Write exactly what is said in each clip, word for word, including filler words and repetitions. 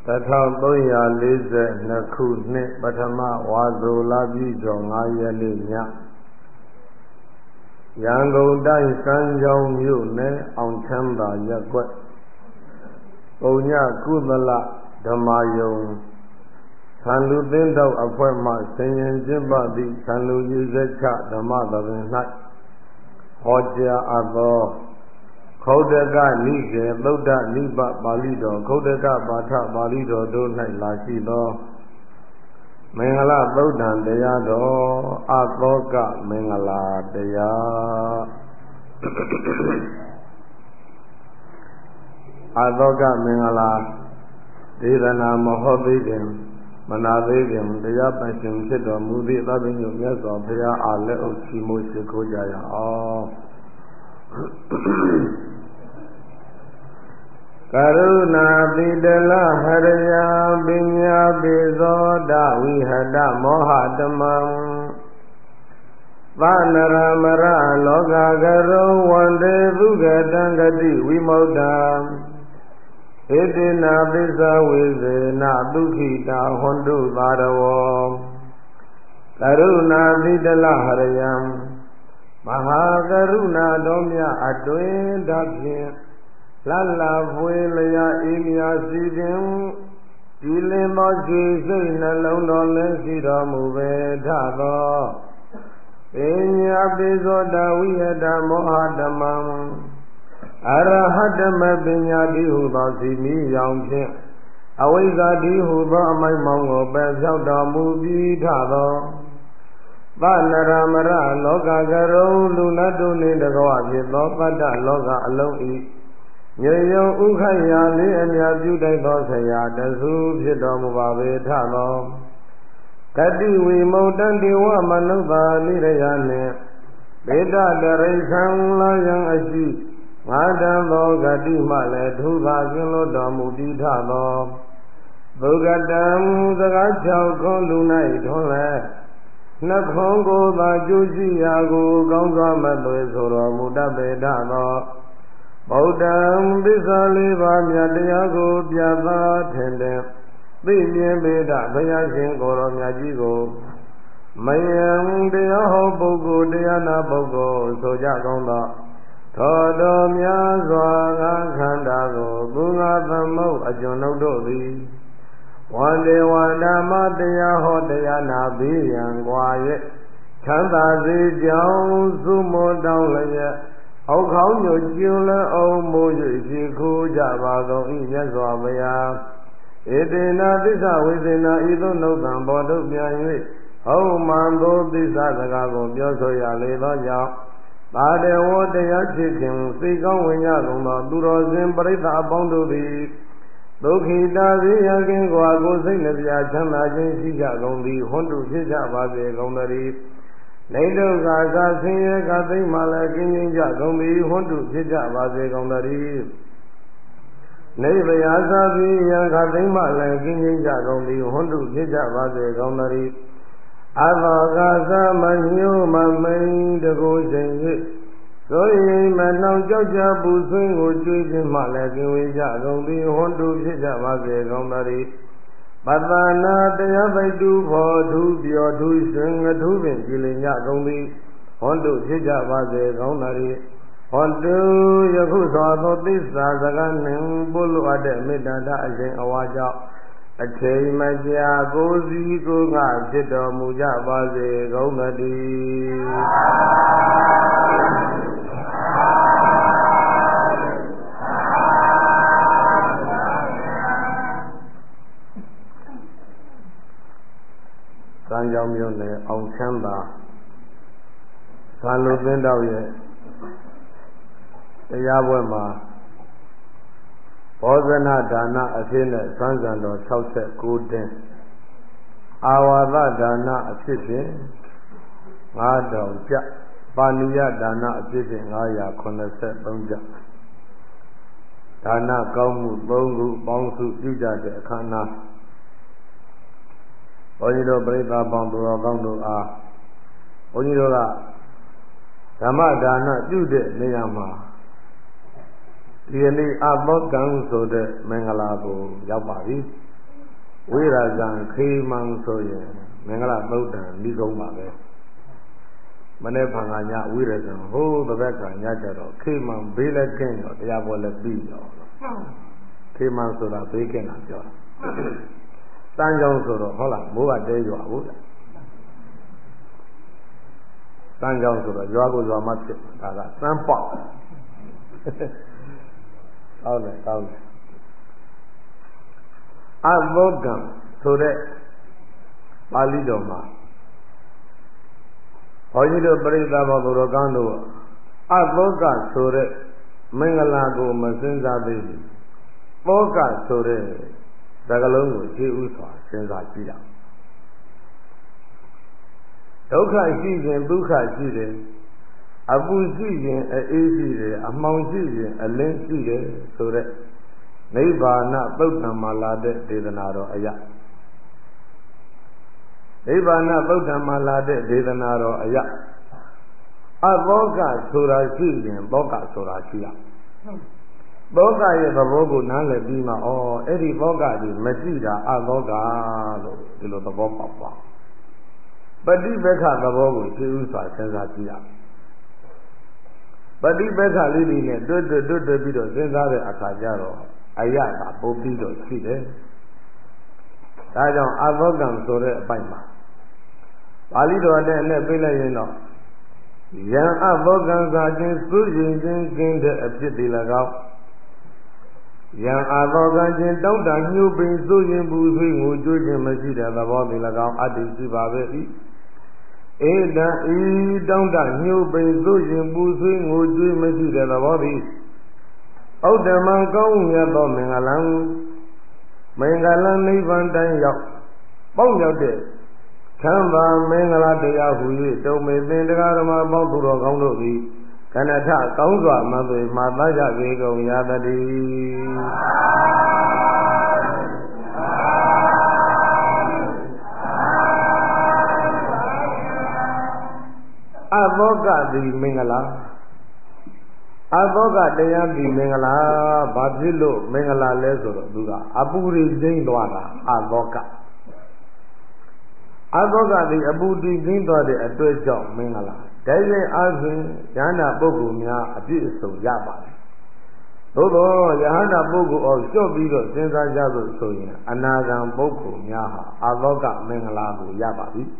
တစ်ထောင်သုံးရာလေးဆယ်နှစ်ခုနှစ်ပထမဝါဆိုလပြည့်ကျော်ငါးရက်နေ့ညရန်ကုန်တိုင်းစမ်းချောင်းမြို့နယ်အောင်ချမ်းသာရပ်ကွက်ပုံညကုသလဓမ္မယုံသံလူသင်းတော်အဖွဲ့မှဆင်ရင်ကျင့်ပသည့်သံလူရည်စက်ချဓမ္မသဘင်၌ဟောကြားအပ်သောခௌဒကနိကေသုဒ္ဓနိဗ္ဗပါဠိတော်ခௌဒကပါဠပါဠိတော်တို့၌လာရှိသောမင်္ဂလာသုဒ္ဓံတရားတော်အသောကမင်္ဂလာတရားအသောကမင်္ဂလာဒေသနာမဟောသေးခင်မနာသေးခင်တရားပရှင်ဖြစ်တော်မူသည့်သဗ္ဗညုမြတ်စွာဘုရားအားလက်အုပ်ချီးမွမ်းရှိခိုးကြရအောင်ကရုဏာတိတလဟရယပညာပိဇောဒဝိဟတမောဟတမံသနရမရလောကကရုံဝန္တေသုကတံဂတိဝိမု ddha ဣတိနာသစ္စာဝိဇေနသုခိတာဟွန်တုသာရဝောကရုဏာတိတလဟရယံမဟာကရုဏာတော်မြတ်အတွင်တဖြင့်လလဖွေလျာအေးမြစီပင်ဒီလင်သောရှိစိတ်နှလုံးတော်လည်းရှိတော်မူပေထသောပညာပိဇောတဝိယတမောဟဓမ္မံအရဟတမပညာတိဟုသောစီမီရောင်ဖြင့်အဝိဇ္ဇာတိဟုသောအမိုက်မောင်ကိုပယ်ဖြောက်တော်မူပြီးထသောသနရမရလောကကရုံလူနတ်တို့နှင့်တကွဖြစ်သောပတ္တလောကအလုံးဤမြေယုံဥခရာလေးအမြပြုတိုက်သောဆရာတဆူဖြစ်တော်မူပါပေထသောဂတိဝိမု ddha တေဝမနုဿာနိရယနှင့်ဘေဒတရိစ္ဆံလာယံအရှိငါတံသောဂတိမှလည်းထူပါကင်းလို့တော်မူပြီးထသောဘုဂတံစကား၆ခွန်းလူ၌ထွန်းလဲနှခွန်းကိုသာကျိုးရှိရာကိုကောင်းစွာမသွေဆိုတော်မူတတ်ပေထသောဗုဒ္ဓံသစ္စာလေးပါးမြတ်တရားကိုပြသထင်တယ်သိမြင်ပေဒဘုရားရှင်ကိုယ်တော်မြတ်ကြီးကိုမယံတရားဟောပုဂ္ဂိုလ်တရားနာပုဂ္ဂိုလ်ဆိုကြကောင်းသောထောတော်များစွာငါခန္ဓာကိုသူငါသမုတ်အကျွန်ုပ်တို့သည်ဝန္ဒေဝန္ဓမတရားဟောတရားနာပြီးရန်ကွာရဲ့ချမ်းသာစေကြောင်းသုမောတောင်းလျက်အောက်ခေါင်းညိုကျူလအောင်မိုး၍ရှိခိုးကြပါကုန်၏မြတ်စွာဘုရားဣတိနာသစ္စာဝိသေနာဤသို့နှုတ်တံဘောတို့ပြန်၍ဟုတ်မှန်သောသစ္စာစကားကိုပြောဆိုရလေသောကြောင့်သာတေဝတရားဖြစ်ခြင်းစိတ်ကောင်းဝင်ကြကုန်သောသူတော်စင်ပရိသတ်အပေါင်းတို့သည်ဒုက္ခိတာဇိယကင်းကွာကိုစိတ်နှပြချမ်းသာခြင်းရှိကြကုန်သည်ဟွန်းတုဖြစ်ကြပါစေကုန်သတည်းနေဒုက္ခသာဆင်းရဲကသိမှလည်းကင်းကျင်းကြကုန်သည်ဟွန်းတုဖြစ်ကြပါစေကုန်သတည်းနေဗယာသာပိယံကသိမှလည်းကင်းကျင်းကြကုန်သည်ဟွန်းတုဖြစ်ကြပါစေကုန်သတည်းအသောကသမညုမမိန်တကိုယ်ချိန်၍ဆိုရင်မနှောင်ကြောက်ကြပူဆွေးကိုကျွေးခြင်းမှလည်းကင်းဝေးကြကုန်သည်ဟွန်းတုဖြစ်ကြပါစေကုန်သတည်းပတ္တနာတရားပိုက်တူဖို့ထူးပြောထူးရှင်ငထူးပင်ကြည်လင်ကြကုန်သည်ဟွန်းတုဖြစ်ကြပါစေကောင်းသတည်းဟွန်းတုယခုသောသောသစ္စာစကားနှင့်ပို့လိုအပ်တဲ့မေတ္တာဓာတ်အရှင်အဝါကြောင့်အချိန်မကြာကိုယ်စီကိုယ်ကဖြစ်တော်မူကြပါစေကောင်းသတည်းစမ်းကြောင်းမြို့နယ်အောင်ချမ်းသာသံလူသင်းတော်ရဲ့တရားပွဲမှာဘောဇနဒါနအဖြစ်နဲ့စံစံတော်၆၉တင်းအာဝါဒဒါနအဖြစ်ဖြင့်၅တောင်ကျပါဏိယဒါနအဖြစ်ဖြင့်၅ရာ၇၃ကျဒါနကောင်းမှု၃ခုပေါင်းစုပြုကြတဲ့အခမ်းအနားဘုန်းကြီးတို့ပြိဿပေါင်းသူတော်ကောင်းတို့အားဘုန်းကြီးတို့ကဓမ္မဒါနပြုတဲ့နေရာမှာဒီနေ့အဘောကံဆိုတဲ့မင်္ဂလာကိုရောက်ပါပြီဝိရာဇံခေမံဆိုရင်မင်္ဂလာသုတ်တံဤကုန်းပါပဲမနေ့ဖန်ကညဝိရဇံဟိုးတပတ်ကညကြတော့ခေမံဘေးလည်းကင်းတော့တရားပွဲလည်းပြီးရောခေမံဆိုတာဘေးကင်းတာပြောတာတန်းကြောင်းဆိုတော့ဟုတ်လားမိုးကတဲရွာဟုတ်လားတန်းကြောင်းဆိုတော့ရွာကိုရွာမှဖြစ်ဒါကစမ်းပေါက်ဟုတ်တယ်ကောင်းတယ်အဘောကံဆိုတဲ့ပါဠိတော်မှာဘုန်းကြီးတို့ပရိသတ်ဘောတော်ကောင်းတို့အဘောကဆိုတဲ့မင်္ဂလာကိုမစင်စားသေးဘူးဘောကဆိုတဲ့စကားလုံးကိုရှင်းဥစွာစဉ်းစားကြည့်ရအောင်ဒုက္ခရှိရင်ဒုက္ခရှိတယ်အပူရှိရင်အေးရှိတယ်အမှောင်ရှိရင်အလင်းရှိတယ်ဆိုတဲ့နိဗ္ဗာန်သုတ်တံမှာလာတဲ့ဒေသနာတော်အရာနိဗ္ဗာန်သုတ်တံမှာလာတဲ့ဒေသနာတော်အရာအဘောကဆိုတာရှိရင်ဘောကဆိုတာရှိရဘောကရဲ့သဘောကိုနားလည်ပြီးမှဩအဲ့ဒီဘောကကြီးမရှိတာအဘောကလို့ဒီလိုသဘောပေါက်ပါပฏิပက္ခသဘောကိုသိဥစွာစဉ်းစားကြည့်ရပฏิပက္ခလေးတွေနဲ့တွတ်တွတ်တွတ်တွတ်ပြီးတော့စဉ်းစားတဲ့အခါကျတော့အယကပုတ်ပြီးတော့ရှိတယ်ဒါကြောင့်အဘောကံဆိုတဲ့အပိုက်မှာပါဠိတော်နဲ့နဲ့ပြလိုက်ရင်တော့ယံအဘောကံစာချင်းသုရင်ချင်းကင်းတဲ့အဖြစ်တွေ၎င်းယံအဘောကံချင်းတောက်တာညှို့ပင်သုရင်ပူဆွေးငိုကြွခြင်းမရှိတဲ့သဘောတွေ၎င်းအတ္တိရှိပါပဲ၏ဧတံဤတောင်းတညှို့ပင်သုရင်ပူဆွေးငိုကြွမရှိတဲ့သဘောသည်ဩတ္တမံကောင်းမြတ်သောမင်္ဂလံမင်္ဂလံနိဗ္ဗာန်တိုင်းရောက်ပေါက်ရောက်တဲ့သံဃာမင်္ဂလာတရားဟူ၍တုံမေသင်္တရားဓမ္မပေါင်းသူတော်ကောင်းတို့သည်ကဏ္ဍထကောင်းစွာမသွေမှာသကြပေကုန်ရသတည်းအဘောကသည်မင်္ဂလာအဘောကတရားသည်မင်္ဂလာဘာဖြစ်လို့မင်္ဂလာလဲဆိုတော့သူကအပူရိကျင်းသွားတာအဘောကအဘောကသည်အပူရိကျင်းသွားတဲ့အတွက်ကြောင့်မင်္ဂလာဒါရင်အားဖြင့်ယန္တာပုဂ္ဂိုလ်များအပြည့်အစုံရပါတယ်သို့သောယဟန္တာပုဂ္ဂိုလ်အောင်လျှော့ပြီးတော့စဉ်းစားကြလို့ဆိုရင်အနာဂံပုဂ္ဂိုလ်များဟာအဘောကမင်္ဂလာကိုရပါပြီ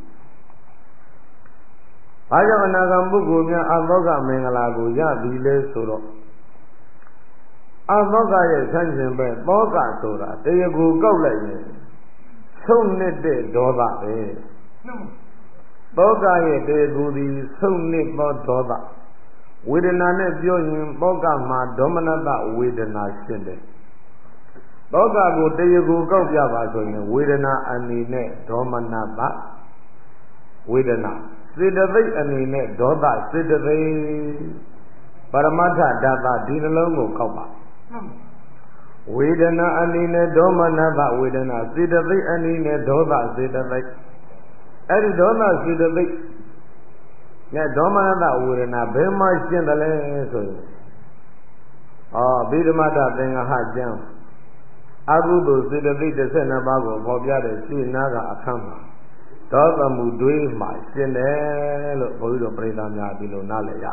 ဘာကြောင့်အနာဂံပုဂ္ဂိုလ်များအဘောကမင်္ဂလာကိုရပြီလဲဆိုတော့အဘောကရဲ့ဆန့်ကျင်ဘက်ဘောကဆိုတာတရားကိုကောက်လိုက်ရင်ဆုံးနေတဲ့ဒေါသပဲဘောကရဲ့တရားကိုဒီဆုံးနေသောဒေါသဝေဒနာနဲ့ပြောရင်ဘောကမှာဒေါမနတဝေဒနာရှင်းတယ်ဘောကကိုတရားကိုကောက်ပြပါဆိုရင်ဝေဒနာအနေနဲ့ဒေါမနတဝေဒနာစေတသိက်အနေနဲ့ဒေါသစေတသိက်ပရမတ္ထဓာတ်ဒီနှလုံးကိုကောက်ပါဝေဒနာအနေနဲ့ဒေါမနတဝေဒနာစေတသိက်အနေနဲ့ဒေါသစေတသိက်အဲ့ဒီဒေါသစေတသိက်နဲ့ဒေါမနတဝေဒနာဘယ်မှာရှင်းတယ်လဲဆိုရင်ဩဗိဓမတသင်္ဃဟကျမ်းအကုသိုလ်စေတသိက်တစ်ဆယ်နှစ်ပါးကိုပေါ်ပြတဲ့ရှင်းနာကအခန်းမှာဒေါသမှုတွေးမှရှင်းတယ်လို့ဘုရားတော်ပြိဿများဒီလိုနားလည်ရ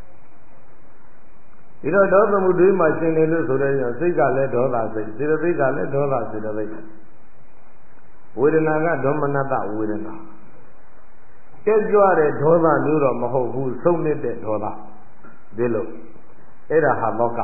ဒီတော့ဒေါသမှုတွေးမှရှင်းတယ်လို့ဆိုတဲ့ကြောင့်စိတ်ကလည်းဒေါသစိတ်စေတသိက်ကလည်းဒေါသစေတသိက်ဝေဒနာကဒေါမနတဝေဒနာကြွကြွတဲ့ဒေါသမျိုးတော့မဟုတ်ဘူးဆုံးနေတဲ့ဒေါသဒီလိုအဲ့ဒါဟာဘော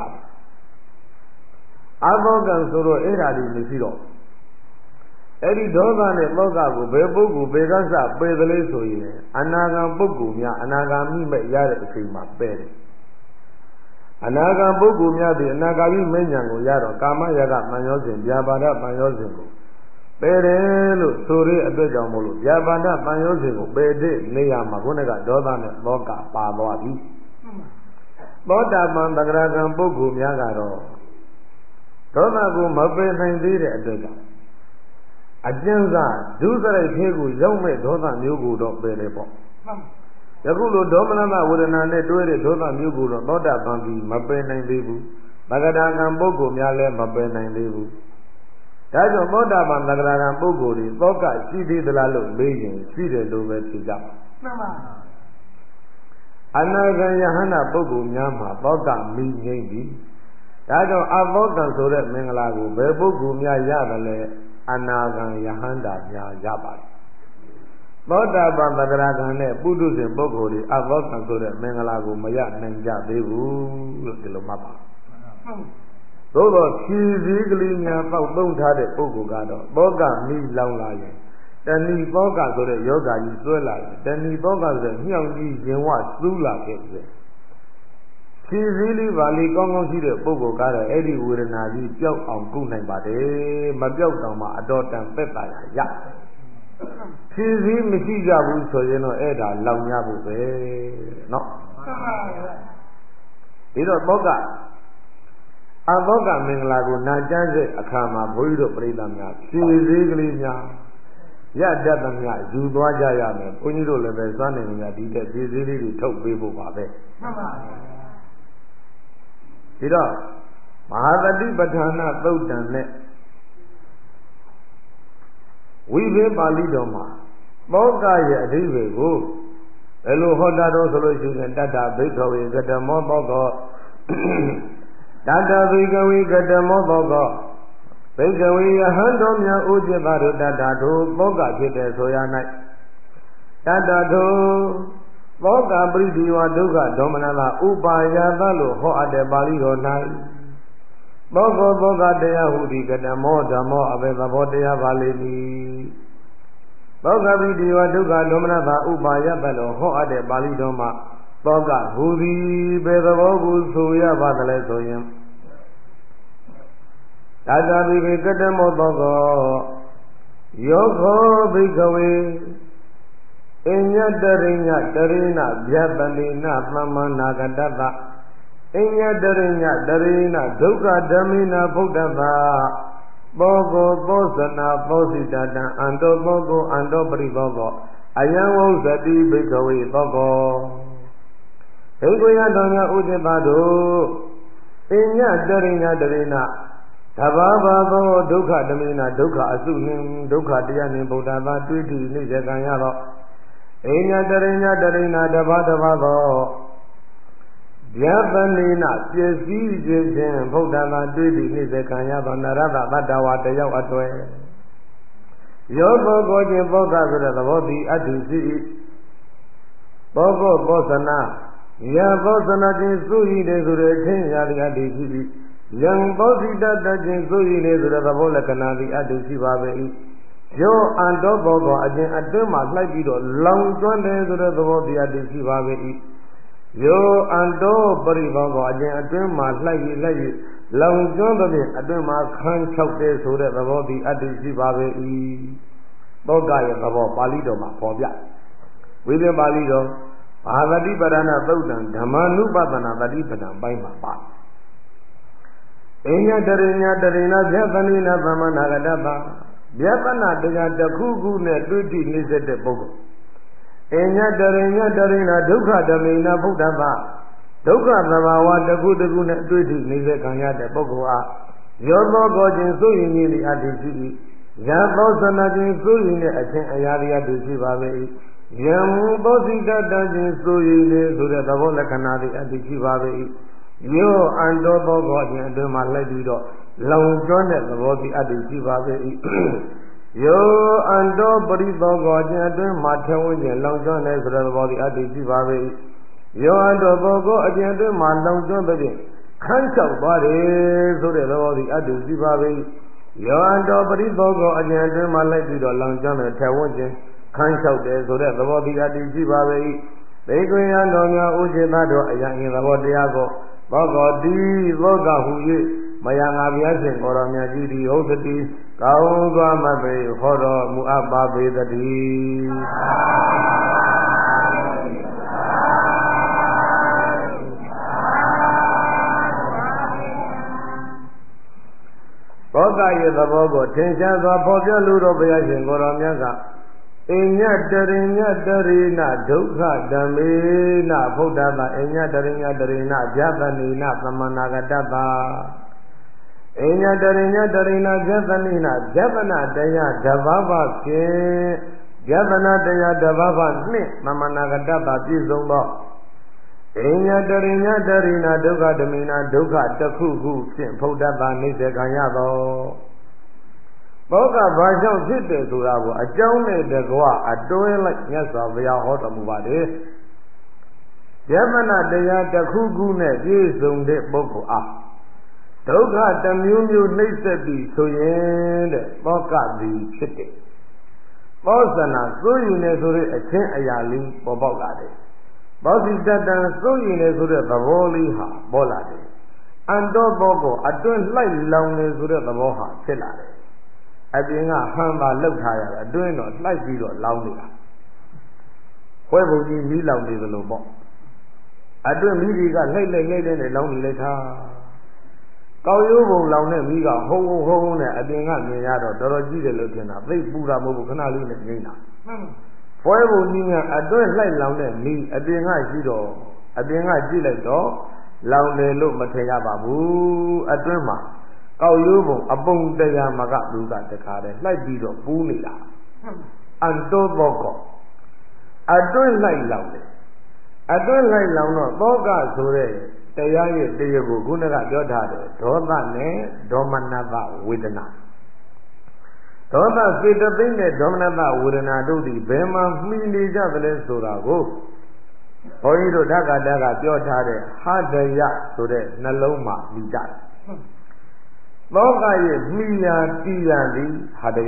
ကအဘောကဆိုတော့အဲ့ဒါဒီမရှိတော့အဲ့ဒီဒေါသနဲ့ဘောကကိုဘယ်ပုဂ္ဂိုလ်ဘယ်ကစပယ်သလဲဆိုရင်အနာဂံပုဂ္ဂိုလ်များအနာဂါမိမဲ့ရတဲ့အချိန်မှာပယ်တယ်အနာဂံပုဂ္ဂိုလ်များသည်အနာဂါမိမဲ့ဉာဏ်ကိုရတော့ကာမယကပံရောစဉ်ဗျာပါဒပံရောစဉ်ကိုပယ်တယ်လို့ဆိုရတဲ့အတွက်ကြောင့်မို့လို့ဗျာပါဒပံရောစဉ်ကိုပယ်တဲ့နေရာမှာခုနကဒေါသနဲ့ဘောကပါသွားပြီသောတာပန်သဂရကံပုဂ္ဂိုလ်များကတော့ဒေါသကိုမပယ်နိုင်သေးတဲ့အတွက်ကြောင့်အကျဉ်းစားဒုစရိုက်သေးကိုရောက်မဲ့ဒေါသမျိုးကိုတော့ပယ်တယ်ပေါ့ယခုလိုဒေါမနတဝေဒနာနဲ့တွဲတဲ့ဒေါသမျိုးကိုတော့သောတာပန်ပြီးမပယ်နိုင်သေးဘူးသဂရကံပုဂ္ဂိုလ်များလည်းမပယ်နိုင်သေးဘူးဒါကြောင့်သောတာပန်သဂရဂံပုဂ္ဂိုလ်တွေသောကရှိသေးသလားလို့မေးရင်ရှိတယ်လို့ပဲဖြေကြပါမှန်ပါအနာဂံယဟန္တာပုဂ္ဂိုလ်များမှာသောကမိငိမ့်ပြီဒါကြောင့်အဘောကံဆိုတဲ့မင်္ဂလာကိုဘယ်ပုဂ္ဂိုလ်များရတယ်လဲအနာဂံယဟန္တာများရပါတယ်သောတာပန်သဂရဂံနဲ့ပုထုဇဉ်ပုဂ္ဂိုလ်တွေအဘောကံဆိုတဲ့မင်္ဂလာကိုမရနိုင်ကြသေးဘူးလို့ဒီလိုမှတ်ပါသို့တော့ဖြည်စည်းကလေးများပေါက်သုံးထားတဲ့ပုဂ္ဂိုလ်ကတော့သောကမိလောင်လာရင်တဏီသောကဆိုတဲ့ယောဂါကြီးဆွဲလာရင်တဏီသောကဆိုတဲ့မြောင်ကြီးရင်ဝစူးလာခဲ့တယ်ဖြည်စည်းလေးပါဠိကောင်းကောင်းရှိတဲ့ပုဂ္ဂိုလ်ကတော့အဲ့ဒီဝေဒနာကြီးပျောက်အောင်ကုနိုင်ပါတယ်မပျောက်တော့မှအတော်တန်သက်သာရရဖြည်စည်းမရှိကြဘူးဆိုရင်တော့အဲ့ဒါလောင်ရဖို့ပဲเนาะဒီတော့သောကအသောကမင်္ဂလာကိုနာကျမ်းတဲ့အခါမှာဘုန်းကြီးတို့ပြိဿများဖြည်စည်းကလေးများရတတ်သမျှယူသွားကြရမယ်ဘုန်းကြီးတို့လည်းပဲစွမ်းနေကြဒီတဲ့ဖြည်စည်းလေးတွေထုတ်ပေးဖို့ပါပဲမှန်ပါဒီတော့မဟာတတိပဋ္ဌာနာသုတ်တံနဲ့ဝိဘင်းပါဠိတော်မှာသောကရဲ့အဓိပ္ပာယ်ကိုဘယ်လိုဟောတာတော့ဆိုလို့ရှိရင်တတ္တဘိက္ခဝေကတမောသောကောတတ္တဘိက္ခဝေကတမောသောကောဘိက္ခဝေယဟန်တော်များဥจิตတို့တတ္တတို့သောကဖြစ်တဲ့ဆိုရ၌တတ္တတို့သောကပရိဒီဝဒုက္ခဒေါမနတာဥပါယသလို့ဟောအပ်တဲ့ပါဠိတော်၌သောကောသောကတရားဟုသည်ကတမောဓမ္မောအဘယ်သဘောတရားပါလိမ့်မည်သောကပရိဒီဝဒုက္ခဒေါမနတာဥပါယသလို့ဟောအပ်တဲ့ပါဠိတော်မှာသောကဟူသည်ဘယ်သဘောကိုဆိုရပါသလဲဆိုရင်တတ္တဘိကေကတမောသောကောယောခောဘိကဝေအညတရိညတရိဏဗျတတိနသမ္မနာကတတအညတရိညတရိဏဒုက္ခဓမ္မိနဗုဒ္ဓသာသောကောသောစနာသောစိတတံအန္တောသောကောအန္တောပရိသောကောအယံဝုဇတိဘိကဝေသောကောဘိက္ခယတော်များဥจิตတို့အညတရိညတရိဏတဘာဘာသောဒုက္ခဓမ္မိနဒုက္ခအစုနှင့်ဒုက္ခတရားနှင့်ဗုဒ္ဓသာတွေ့ထိနှိစ္စကံရသောအညတရိညတရိဏတဘာတဘာသောဗျာပနိနပစ္စည်းခြင်းဖြင့်ဗုဒ္ဓသာတွေ့ထိနှိစ္စကံရသောနရတတတ္တဝါတယောက်အတွေ့ယောဘောကိုခြင်းဘောကဆိုတဲ့သဘောသည်အတ္တိရှိ၏ဘောကောဘောဇနာယဘောဇနာခြင်းစုဤတယ်ဆိုတဲ့အချင်းရာဒီအတ္တိရှိ၏ယံသောစိတတခြင်းဆိုရည်လေဆိုတဲ့သဘောလက္ခဏာသည်အတုရှိပါပဲ၏ယောအန္တောဘောကောအခြင်းအတွင်းမှာလှိုက်ပြီးတော့လောင်ကျွမ်းတယ်ဆိုတဲ့သဘောသည်အတုရှိပါပဲ၏ယောအန္တောပရိဘောကောအခြင်းအတွင်းမှာလှိုက်ပြီးလိုက်ပြီးလောင်ကျွမ်းသဖြင့်အတွင်းမှာခန်းချောက်တယ်ဆိုတဲ့သဘောသည်အတုရှိပါပဲ၏သောကရဲ့သဘောပါဠိတော်မှာပေါ်ပြဝိသေပါဠိတော်ဘာသတိပဋ္ဌာနာသုတ်တံဓမ္မနုပဒနာသတိပဋ္ဌာန်ပိုင်းမှာပါအညတရိညတရိဏဗျသနိနသမနာကတ္တဗျသနာတရားတစ်ခုခုနဲ့တွေ့ထိနှိစ္စတဲ့ပုဂ္ဂိုလ်အညတရိညတရိဏဒုက္ခဓမ္မိနဗုဒ္ဓဘာဒုက္ခသဘာဝတစ်ခုတစ်ခုနဲ့တွေ့ထိနှိစ္စခံရတဲ့ပုဂ္ဂိုလ်အားယောသောကောခြင်းစိုးရင်ကြီးအတ္တိရှိ၏ယသောသနာခြင်းစိုးရင်တဲ့အခြင်းအရာတရားတွေရှိပါပေ၏ယံသောစိတတခြင်းစိုးရင်လေဆိုတဲ့သဘောလက္ခဏာတွေအတ္တိရှိပါပေ၏ယောအန္တောသောကောခြင်းအတွင်းမှာလိုက်ပြီးတော့လောင်ကျွမ်းတဲ့သဘောတိအတ္တိရှိပါပေ၏ယောအန္တောပရိသောကောခြင်းအတွင်းမှာထဲဝန်းခြင်းလောင်ကျွမ်းတဲ့ဆိုတဲ့သဘောတိအတ္တိရှိပါပေ၏ယောအန္တောသောကောအခြင်းအတွင်းမှာလောင်ကျွမ်းတဲ့ဖြင့်ခန်းချောက်သွားတယ်ဆိုတဲ့သဘောတိအတ္တိရှိပါပေ၏ယောအန္တောပရိသောကောအခြင်းအတွင်းမှာလိုက်ပြီးတော့လောင်ကျွမ်းတဲ့ထဲဝန်းခြင်းခန်းချောက်တယ်ဆိုတဲ့သဘောတိအတ္တိရှိပါပေ၏ဘေကွေယတော်များဥจิตတို့အယံအင်သဘောတရားကိုသောကောတိသောကဟူ၍မယငါဘုရားရှင်ကိုယ်တော်မြတ်ကြီးသည်ဟုတ်သတိကောင်းစွာမပေဟောတော်မူအပ်ပါပေသတည်းသောကရဲ့သဘောကိုထင်ရှားစွာဖော်ပြလိုတော်ဘုရားရှင်ကိုယ်တော်မြတ်ကအညတရိညတရိဏဒုက္ခဓမ္မေနဗုဒ္ဓသာအညတရိညတရိဏဗျသနိနသမနာကတ္တသာအိညာတရိညာတရိနာဇသနိနာဇဗနာတရားဓဘဘဖြင့်ဇဗနာတရားဓဘဘနှင့်သမဏဂတပပြည့်စုံသောအိညာတရိညာတရိနာဒုက္ခဓမိနာဒုက္ခတစ်ခုခုဖြင့်ဖုဒ္ဓတာနှိစ္စခံရသောဘောကဘာကြောင့်ဖြစ်တယ်ဆိုတာကိုအကြောင်းနဲ့တကွအတွဲလိုက်မြတ်စွာဘုရားဟောတော်မူပါတယ်ယမနာတရားတစ်ခုခုနဲ့ပြည့်စုံတဲ့ပုဂ္ဂိုလ်အားဒုက္ခတစ်မျိုးမျိုးနှိစ္စပြီးဆိုရင်တဲ့ဘောကသည်ဖြစ်တယ်ဘောဇနာစိုးရင်လည်းဆိုတဲ့အချင်းအရာလေးပေါ်ပေါက်လာတယ်ဘောဇိတတံစိုးရင်လည်းဆိုတဲ့သဘောလေးဟာပေါ်လာတယ်အန္တောဘောကိုအတွင်းလှိုက်လောင်နေဆိုတဲ့သဘောဟာဖြစ်လာတယ်အပြင်ကဟန်ပါလှုပ်ထားရတယ်အတွင်းတော့လှိုက်ပြီးတော့လောင်နေတာခွဲပုံကြီးမီးလောင်နေသလိုပေါ့အတွင်းမီးတွေကလှိုက်လှိုက်လှိုက်လှိုက်နဲ့လောင်နေလိုက်တာကောက်ရိုးပုံလောင်တဲ့မီးကဟုံးဟုံးဟုံးနဲ့အပြင်ကမြင်ရတော့တော်တော်ကြီးတယ်လို့ထင်တာသိပူတာမဟုတ်ဘူးခဏလေးနဲ့ငိမ့်တာခွဲပုံကြီးကအတွင်းလှိုက်လောင်တဲ့မီးအပြင်ကရှိတော့အပြင်ကကြည့်လိုက်တော့လောင်တယ်လို့မထင်ရပါဘူးအတွင်းမှာကောက်ရိုးပုံအပုံတရားမကလူကတခါတည်းလှိုက်ပြီးတော့ပူးနေတာအန်တောဘောကောအတွင်းလှိုက်လောင်တယ်အတွင်းလိုက်လောင်တော့သောကဆိုတဲ့တရားရဲ့တရားကိုခုနကပြောထားတယ်ဒေါသနဲ့ဒေါမနတဝေဒနာဒေါသစေတသိက်နဲ့ဒေါမနတဝေဒနာတို့သည်ဘယ်မှာမှီနေကြသလဲဆိုတာကိုဘုန်းကြီးတို့ဓက္ကတကပြောထားတဲ့ဟာဒယဆိုတဲ့နှလုံးမှာမိကြတယ်သောကရဲ့မိယာတိယံသည်ဟာဒယ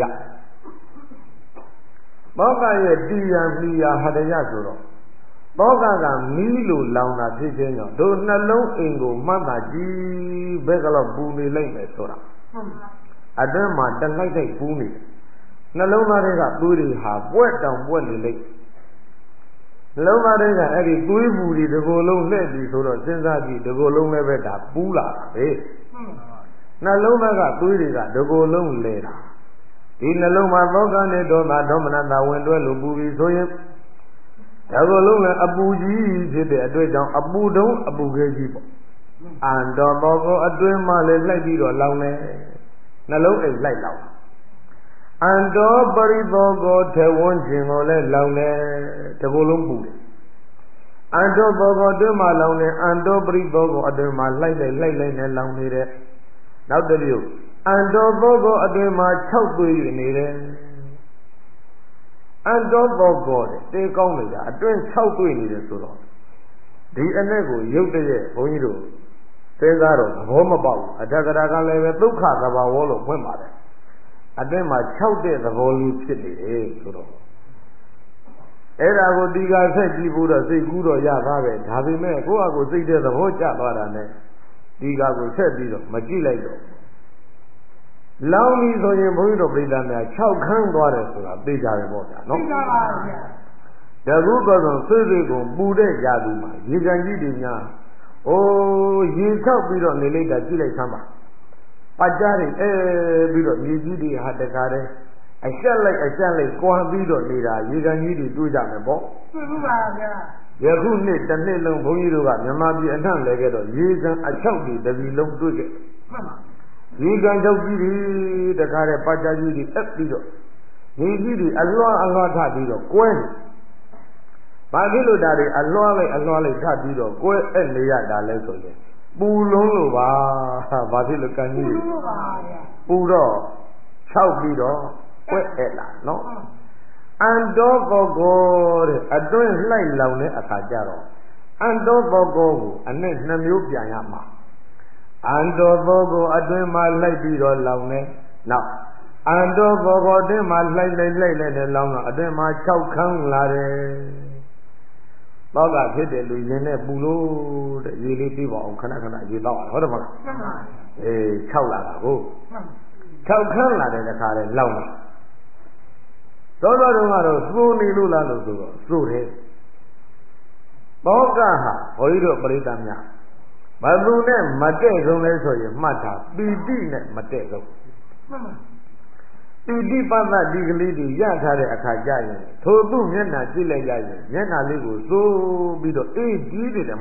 သောကရဲ့တိယံမိယာဟာဒယဆိုတော့သောကကမီးလိုလောင်တာဖြစ်ခြင်းကြောင့်တို့နှလုံးအိမ်ကိုမှတ်တာကြည့်ဘယ်ကတော့ပူနေလိုက်မယ်ဆိုတာအတွင်းမှာတလိုက်လိုက်ပူနေတယ်နှလုံးသားတွေကသွေးတွေဟာပွက်တောင်ပွက်နေလိုက်နှလုံးသားတွေကအဲ့ဒီသွေးပူတွေဒီကိုယ်လုံးလှည့်ပြီးဆိုတော့စဉ်းစားကြည့်ဒီကိုယ်လုံးလည်းပဲဒါပူလာတာပဲနှလုံးသားကသွေးတွေကဒီကိုယ်လုံးလဲတာဒီနှလုံးမှာသောကနဲ့ဒေါသဒေါမနတဝင်တွဲလို့ပူပြီးဆိုရင်ဒါကလုံးလည်းအပူကြီးဖြစ်တဲ့အတွက်ကြောင့်အပူတုံးအပူခဲကြီးပေါ့အန္တောဘောကိုအတွင်းမှာလည်းလိုက်ပြီးတော့လောင်နေနှလုံးအိမ်လိုက်လောင်အန္တောပရိသောကိုထေဝန်းခြင်းကိုလည်းလောင်နေတကူလုံးပူတယ်အန္တောဘောကိုအတွင်းမှာလောင်နေအန္တောပရိသောကိုအတွင်းမှာလိုက်လိုက်လိုက်လိုက်နဲ့လောင်နေတယ်နောက်တစ်မျိုးအန္တောဘောကိုအတွင်းမှာ၆သွေးနေတယ်အန္တောဘောကောတဲ့တေးကောင်းနေတာအတွင်း၆တွေ့နေတယ်ဆိုတော့ဒီအနဲ့ကိုရုပ်တရက်ဘုန်းကြီးတို့စဉ်းစားတော့သဘောမပေါက်ဘူးအတ္တကရာကလည်းပဲဒုက္ခသဘာဝလို့ဖွင့်ပါတယ်အတွင်းမှာ၆တဲ့သဘောလေးဖြစ်နေတယ်ဆိုတော့အဲ့ဒါကိုဒီကဆက်ကြည့်ဖို့တော့စိတ်ကူးတော့ရပါပဲဒါပေမဲ့ကိုယ့်အကိုစိတ်တဲ့သဘောကျသွားတာနဲ့ဒီကကိုဆက်ပြီးတော့မကြည့်လိုက်တော့လောင်းပြီဆိုရင်ဘုန်းကြီးတို့ပြိဿများ၆ခန်းသွားတယ်ဆိုတာသိကြတယ်ပေါ့ဗျာနော်သိကြပါဗျာတကူကတော့ဆွေးဆွေးကိုပူတဲ့ຢာသူမှာရေကန်ကြီးတွေများအိုးရေချောက်ပြီးတော့နေလိုက်တာကြည့်လိုက်သမ်းပါပတ်ကြားတွေအဲပြီးတော့မြေကြီးတွေဟာတခါတည်းအဆက်လိုက်အဆက်လိုက်ကွာပြီးတော့နေတာရေကန်ကြီးတွေတွေ့ကြမယ်ပေါ့သိပါဗျာယခုနှစ်တစ်နှစ်လုံးဘုန်းကြီးတို့ကမြန်မာပြည်အနှံ့လဲခဲ့တော့ရေကန်အချောက်တွေတပြည်လုံးတွေ့ခဲ့မှန်ပါဒီကံကြောက်ကြီးတွေတခါတဲ့ပါကြကြီးတွေအပ်ပြီးတော့ညီကြီးတွေအလွှားအလွှားထပြီးတော့ကွဲနေဘာဖြစ်လို့ဒါတွေအလွှားလိုက်အလွှားလိုက်ထပြီးတော့ကွဲအပ်နေရတာလဲဆိုရင်ပူလုံးလို့ပါဘာဖြစ်လို့ကံကြီးတွေပူတော့၆ပြီးတော့ကွဲအပ်လာနော်အန္တောကောကောတဲ့အတွင်းလှိုက်လောင်တဲ့အခါကျတော့အန္တောကောကောကိုအနဲ့နှမျိုးပြန်ရမှာအန္တောဘောကိုအတွင်းမှာလိုက်ပြီးတော့လောင်နေနောက်အန္တောဘောကိုအတွင်းမှာလိုက်လိုက်လိုက်လိုက်နဲ့လောင်တော့အတွင်းမှာ၆ခန်းလာတယ်သောကဖြစ်တယ်လူရင်နဲ့ပူလို့တဲ့ရေလေးပြီးပါအောင်ခဏခဏရေတော့ဟုတ်တယ်မလားမှန်ပါအေး၆လာတာကို၆ခန်းလာတဲ့တခါလဲလောင်လာသောတော်တို့ကတော့စိုးနေလို့လားလို့ဆိုတော့စိုးတယ်သောကဟာဘုန်းကြီးတို့ပြိဿများဘသူနဲ့မတည့်ဆုံးလဲဆိုရင်မှတ်တာပီတိနဲ့မတည့်ဆုံးမှန်ပါပီတိပတ္တဒီကလေးတွေရထားတဲ့အခါကျရင်ထိုသူ့မျက်နှာကြည့်လိုက်ရရင်မျက်နှာလေးကိုစိုးပြီးတော့အေးကြီးနေတယ်မဟုတ်လား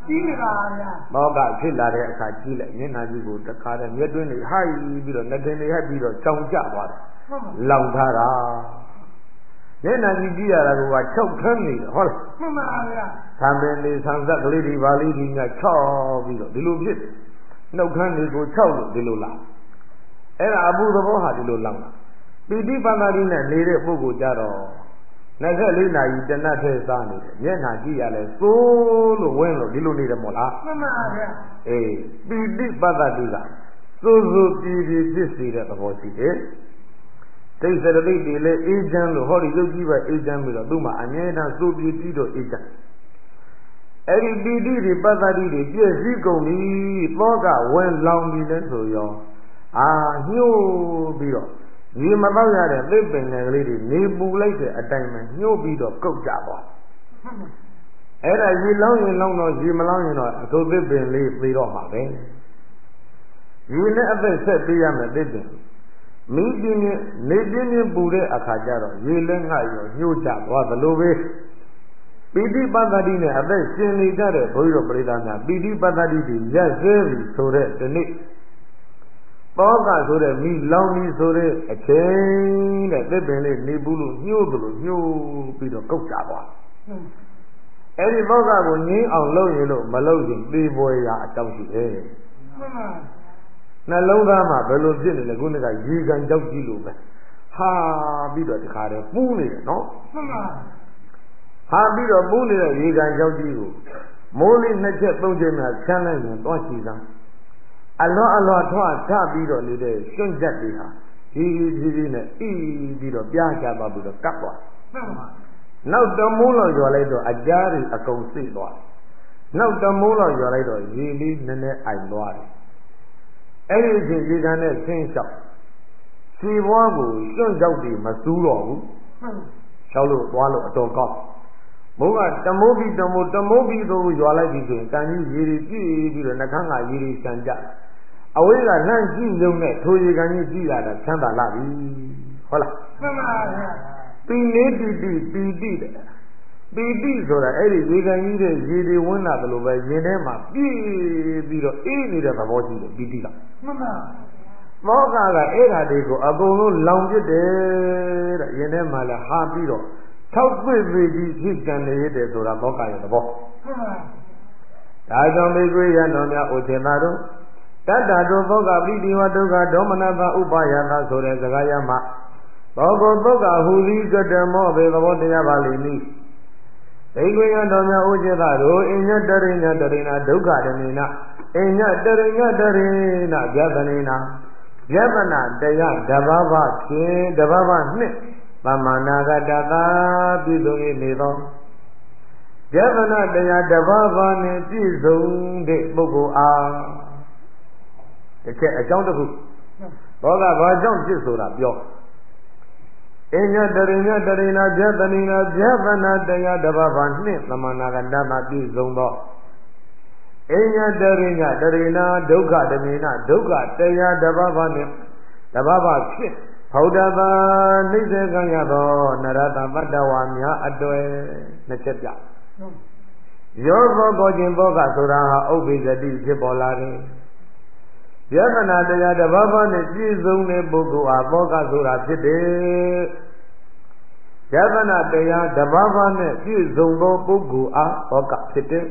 ကြီးနေတာဗျာမောကဖြစ်လာတဲ့အခါကြီးလိုက်မျက်နှာကြီးကိုတခါတည်းမျက်တွင်းတွေဟိုက်ပြီးတော့လက်တင်တွေဟိုက်ပြီးတော့ကြောင်ကျသွားတယ်လောင်ထားတာမျက်နှာကြီးကြည့်ရတာက၆ခန်းနေတယ်ဟုတ်လားမှန်ပါဗျာသံပင်လေးဆံသက်ကလေးဒီပါလေးဒီည၆ပြီးတော့ဒီလိုဖြစ်နှုတ်ခမ်းတွေကို၆လို့ဒီလိုလာအဲ့ဒါအပူသဘောဟာဒီလိုလောင်တာပီတိပန္နာတိနဲ့နေတဲ့ပုဂ္ဂိုလ်ကြတော့နှစ်ဆက်လေးနာရီတနတ်ထဲစားနေတယ်မျက်နှာကြည့်ရလဲစိုးလို့ဝင်းလို့ဒီလိုနေတယ်မို့လားမှန်ပါဗျာအေးပီတိပန္နာတိကစိုးစိုးပြည်ပြည်ဖြစ်စေတဲ့သဘောရှိတယ်ဒိဋ္ဌရတိတွေလည်းအေးချမ်းလို့ဟောဒီရုပ်ကြီးပဲအေးချမ်းပြီးတော့သူ့မှာအမြဲတမ်းစိုးပြည်ပြီးတော့အေးချမ်းအဲ့ဒီပီတိတွေပတ္တတိတွေပြည့်စည်ကုန်ပြီသောကဝင်လောင်ပြီလဲဆိုရောအာညှို့ပြီးတော့ရေမတော့ရတဲ့သိပ္ပင်ငယ်ကလေးတွေနေပူလိုက်တဲ့အတိုင်းပဲညှို့ပြီးတော့ကုတ်ကြသွားအဲ့ဒါရေလောင်းရင်လောင်းတော့ရေမလောင်းရင်တော့အထုပ်သိပ္ပင်လေးပြီးတော့မှာပဲရေနဲ့အသက်ဆက်ပေးရမယ်သိပ္ပင်မင်းပြင်းပြင်းနေပြင်းပြင်းပူတဲ့အခါကျတော့ရေလည်းငှရောညှို့ကြသွားသလိုပဲပိဋိပတ္တိနဲ့အသက်ရှင်နေကြတဲ့ဘုန်းကြီးတို့ပရိသတ်များပိဋိပတ္တိတွေရက်စဲပြီဆိုတဲ့ဒီနေ့သောကဆိုတဲ့မိလောင်ပြီဆိုတဲ့အချိန်တဲ့သစ်ပင်လေးနေဘူးလို့ညှို့သလိုညှို့ပြီးတော့ကုတ်ကြသွားအဲ့ဒီသောကကိုငြင်းအောင်လုပ်ရင်လို့မလုပ်ရင်သေပွဲရာအကြောင်းရှိတယ်မှန်ပါနှလုံးသားမှာဘယ်လိုဖြစ်နေလဲခုနကရေကန်ကြောက်ကြည့်လို့ပဲဟာပြီးတော့ဒီခါတည်းပူးနေတယ်နော်မှန်ပါဟာပြီးတော့ပူးနေတဲ့ရေကန်ကြောက်ကြီးကိုမိုးလေးနှစ်ချက်သုံးချက်များဆန်းလိုက်ရင်သွားချီစမ်းအလွန်အလွန်ထွားထပြီးတော့နေတဲ့ကျွန့်ချက်တွေဟာဒီဒီဒီနဲ့အီးပြီးတော့ပြားချသွားပြီးတော့ကပ်သွားမှန်ပါနောက်တမိုးလောက်ရွာလိုက်တော့အကြားတွေအကုန်စိတ်သွားနောက်တမိုးလောက်ရွာလိုက်တော့ရေလေးနည်းနည်းအိုင်သွားတယ်အဲ့ဒီအချိန်ရေကန်နဲ့ဆင်းလျှောက်ခြေဘွားကိုကျွန့်ကြောက်တွေမစူးတော့ဘူးဟုတ်လျှောက်လို့သွားလို့အတော်ကောက်မိုးကတမိုးပြီးတမိုးတမိုးပြီးတော့ရွာလိုက်ပြီဆိုရင်ကန်ကြီးရေတွေပြည့်ပြီးတော့နှခမ်းကရေတွေဆန်ကြအဝိဇ္ဇာလှမ်းကြည့်လုံးနဲ့ထိုရေကန်ကြီးကြည့်လာတာချမ်းသာလာပြီဟုတ်လားမှန်ပါဗျာပီနေပီတိပီတိတဲ့ပီတိဆိုတာအဲ့ဒီရေကန်ကြီးတဲ့ရေတွေဝင်လာတယ်လို့ပဲရင်ထဲမှာပြည့်ပြီးတော့အေးနေတဲ့သဘောရှိတယ်ပီတိကမှန်ပါမောကကအဲ့ဓာတွေကိုအကုန်လုံးလောင်ပြစ်တယ်တဲ့ရင်ထဲမှာလည်းဟာပြီးတော့ထောက်ပြည့်ပြည့်ကြီးဖြစ်ကြံနေရတယ်ဆိုတာမောကရဲ့သဘောမှန်ပါဒါကြောင့်မိကွေရတော်များဥထေသာတို့တတ္တတို့ဘောကပိတိဝဒုက္ခဒေါမနတာဥပါယတာဆိုတဲ့စကားရမှာဘောဂုသုက္ကဟူသည်ကတမောဘေသဘောတရားပါလိမ့်မည်ဒိဋ္ဌိယတော်များဥจิตတို့အညတရိညတရိနာဒုက္ခဓမေနအညတရိညတရိနာယတနေနာယတနာတရားတဘာဝဖြင့်တဘာဝနှစ်သမနာဂတတာပြည့်စုံ၏နေသောယတနာတရားတဘာဝနှင့်ပြည့်စုံတဲ့ပုဂ္ဂိုလ်အားတစ်ချက်အကြောင်းတစ်ခုဘောကဘာကြောင့်ဖြစ်ဆိုတာပြောအညတရိညတရိနာယတနိနာယတနာတရားတဘာဝနှင့်သမနာဂတတာပြည့်စုံသောအညတရိညတရိနာဒုက္ခဓမေနဒုက္ခတရားတဘာဝနှင့်တဘာဝဖြစ်ဘုဒ္ဓဘာနှိစ္စကံရသောနရတပတ္တဝါများအတွေ့နှစ်ချက်ပြယောဘောကိုခြင်းဘောကဆိုတာဟာဥပ္ပိသတိဖြစ်ပေါ်လာတယ်ယတနာတရားတဘာဝနဲ့ပြည့်စုံတဲ့ပုဂ္ဂိုလ်အားဘောကဆိုတာဖြစ်တယ်ယတနာတရားတဘာဝနဲ့ပြည့်စုံသောပုဂ္ဂိုလ်အားဘောကဖြစ်တယ်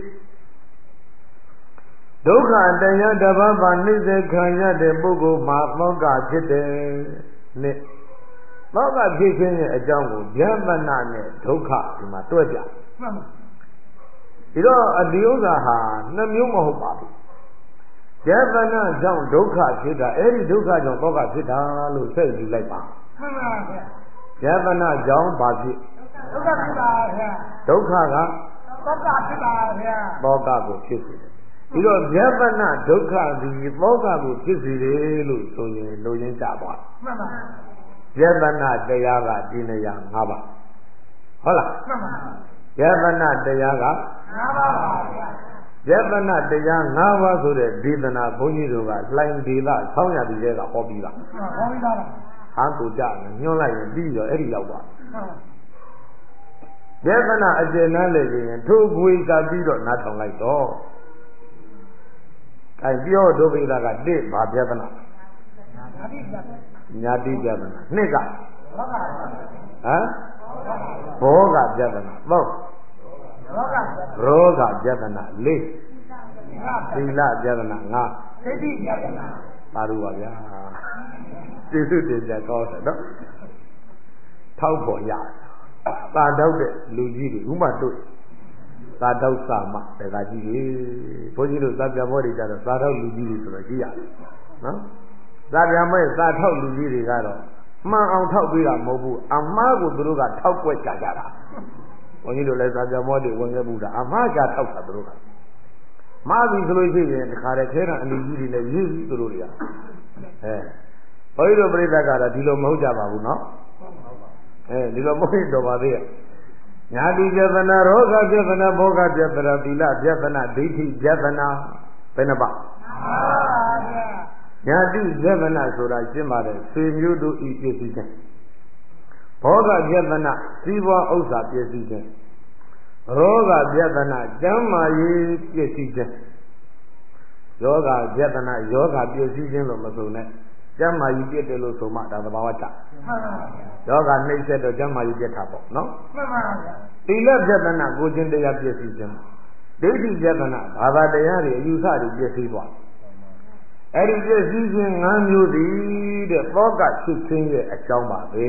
ဒုက္ခတရားတဘာဝနှိစ္စခံရတဲ့ပုဂ္ဂိုလ်မှာဘောကဖြစ်တယ်နဲ့ဘောကဖြစ်ခြင်းရဲ့အကြောင်းကိုယတနာနဲ့ဒုက္ခဒီမှာတွဲကြမှန်ပါဒီတော့အဒီဥစ္စာဟာနှစ်မျိုးမဟုတ်ပါဘူးယတနာကြောင့်ဒုက္ခဖြစ်တာအဲ့ဒီဒုက္ခကြောင့်ဘောကဖြစ်တာလို့ဆက်ယူလိုက်ပါမှန်ပါဗျာယတနာကြောင့်ဘာဖြစ်ဒုက္ခဖြစ်ပါဗျာဒုက္ခကဘောကဖြစ်ပါဗျာဘောကကိုဖြစ်စေတယ်ဒီတော့ယတနာဒုက္ခသည်ဘောကကိုဖြစ်စေတယ်လို့ဆိုရင်လိုရင်းကြပါမှန်ပါယတနာတရားကဒီနေရာ၅ပါးဟုတ်လားမှန်ပါယတနာတရားက၅ပါးပါဗျာယတနာတရား၅ပါးဆိုတဲ့ဒေသနာဘုန်းကြီးတို့ကလှိုင်ဒေသဆောင်းရပြီးတဲ့ကဟောပြီးပါဟောပြီးသားပါဟာကိုကြညွှန်းလိုက်ရင်ပြီးတော့အဲ့ဒီရောက်ပါယတနာအကျဉ်းနဲ့လေရင်ထိုးကွေးကပြီးတော့နားထောင်လိုက်တော့အဲပြောဒုပိသကတစ်ဘာပြဿနာညာတိပြဿနာနှစ်ကဟမ်ဘောကပြဿနာပေါ့ရောဂပြဿနာလေးသီလပြဿနာငါသိတိပြဿနာပါလို့ပါဗျာကျေစုတင်ကြကောင်းတယ်နော်ထောက်ပေါ်ရတာတောက်တဲ့လူကြီးတွေဥမာတို့သာတောက်စာမတကကြီးကြီးဘုန်းကြီးတို့သာပြမောတွေကြတော့သာတောက်လူကြီးတွေဆိုတော့ကြည့်ရနော်သာပြမောသာထောက်လူကြီးတွေကတော့မှန်အောင်ထောက်ပေးတာမဟုတ်ဘူးအမှားကိုသူတို့ကထောက်ွက်ကြကြတာဘုန်းကြီးတို့လည်းသာပြမောတွေဝင်ခဲ့ဘူးတာအမှားကြထောက်တာသူတို့ကမှားပြီဆိုလို့ရှိရင်တခါတည်းခဲတာအလူကြီးတွေလည်းရေးပြီးသူတို့တွေကအဲဘုန်းကြီးတို့ပြိဿကတော့ဒီလိုမဟုတ်ကြပါဘူးနော်အဲဒီလိုမဟုတ်တော့ပါသေးရဲ့ညာတိပြဿနာရောဂပြဿနာဘောဂပြဿနာသီလပြဿနာဒိဋ္ဌိပြဿနာဘယ်နှပါညာတိပြဿနာဆိုတာရှင်းပါတယ်ဆွေမျိုးတို့ဤပြည့်စည်ခြင်းဘောဂပြဿနာစီးပွားဥစ္စာပြည့်စည်ခြင်းရောဂပြဿနာကျမ်းမာရေးပြည့်စည်ခြင်းယောဂပြဿနာယောဂပြည့်စည်ခြင်းလို့မဆိုနဲ့ကျမ်းမာရေးပြည့်တယ်လို့ဆိုမှဒါသဘာဝကျယောဂနှိမ့်ဆက်တော့ကျမ်းမာရေးပြည့်တာပေါ့နော်မှန်ပါဗျာသီလပြဿနာကိုခြင်းတရားပြည့်စည်ခြင်းဒိဋ္ဌိပြဿနာဘာသာတရားတွေအယူဆတွေပြည့်စည်သွားအဲ့ဒီပြည့်စည်ခြင်း၅မျိုးတည်းတဲ့သောကဖြစ်ခြင်းရဲ့အကြောင်းပါပဲ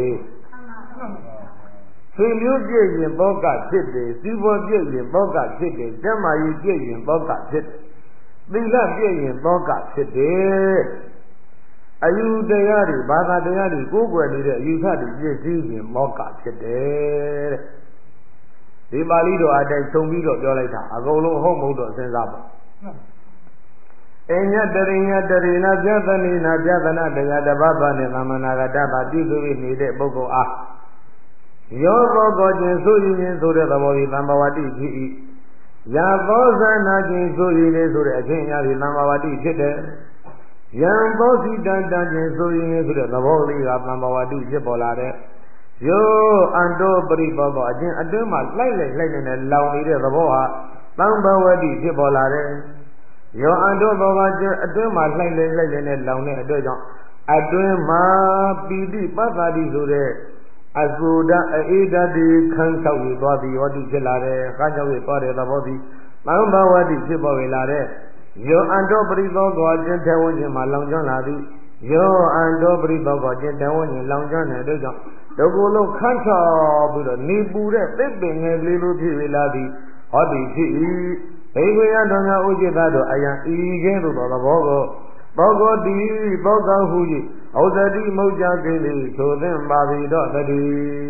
ဆွေမျိုးပြည့်ရင်သောကဖြစ်တယ်စီးပွားပြည့်ရင်သောကဖြစ်တယ်ကျမ်းမာရေးပြည့်ရင်သောကဖြစ်တယ်သီလပြည့်ရင်သောကဖြစ်တယ်အယူတရားတွေဘာသာတရားတွေကိုးကွယ်နေတဲ့အယူဆတွေပြည့်စည်ရင်မောကဖြစ်တယ်တဲ့ဒီပါဠိတော်အတိုင်းခြုံပြီးတော့ပြောလိုက်တာအကုန်လုံးဟုတ်မဟုတ်တော့စဉ်းစားပါအညတရိညတရိနာပြသနိနာပြသနာတရားတပတ်ပါနဲ့သမဏဂတပါပြုစုပြီးနေတဲ့ပုဂ္ဂိုလ်အားယောဘောကောခြင်းဆိုရင်ခြင်းဆိုတဲ့သဘောကြီးသံဃာဝတိဖြစ်၏ယာသောဇနာခြင်းဆိုရင်လေဆိုတဲ့အခြင်းအရာကြီးသံဃာဝတိဖြစ်တယ်ယံသောစိတတခြင်းဆိုရင်ဆိုတဲ့သဘောလေးကသံဃာဝတိဖြစ်ပေါ်လာတဲ့ယောအန္တောပရိပောကောအခြင်းအတွင်းမှာလိုက်လိုက်လိုက်နေတဲ့လောင်နေတဲ့သဘောဟာသံဃာဝတိဖြစ်ပေါ်လာတယ်ယောအန္တောဘောကခြင်းအတွင်းမှာလိုက်လိုက်လိုက်နေတဲ့လောင်တဲ့အတွက်ကြောင့်အတွင်းမှာပိဋိပတ္တာတိဆိုတဲ့အစုဒအေဒတိခန်းလျှောက်ရသွားပြီးဝတိဖြစ်လာတယ်ခန်းလျှောက်ရသွားတဲ့သဘောသည်သံဃာဝတိဖြစ်ပေါ်လာတဲ့ယောအန္တောပရိသောကောခြင်းထဲဝဉ္ခြင်းမှာလောင်ကျွမ်းလာသည်ယောအန္တောပရိသောကောခြင်းထဲဝဉ္ခြင်းလောင်ကျွမ်းတဲ့အတွက်ကြောင့်ဒုက္ခလုံးခန်းချော်ပြီးတော့နေပူတဲ့သစ်ပင်ငယ်လေးလိုဖြစ်လာသည်ဟောဒီဖြစ်၏ဘိဝေယတော်များဥจิตတို့အယံဤကဲ့သို့သောသဘောကိုသောကောတိသောကောဟု၏ဩဇတိမௌကြကိလေဆိုသင်ပါပြီတော့တည်း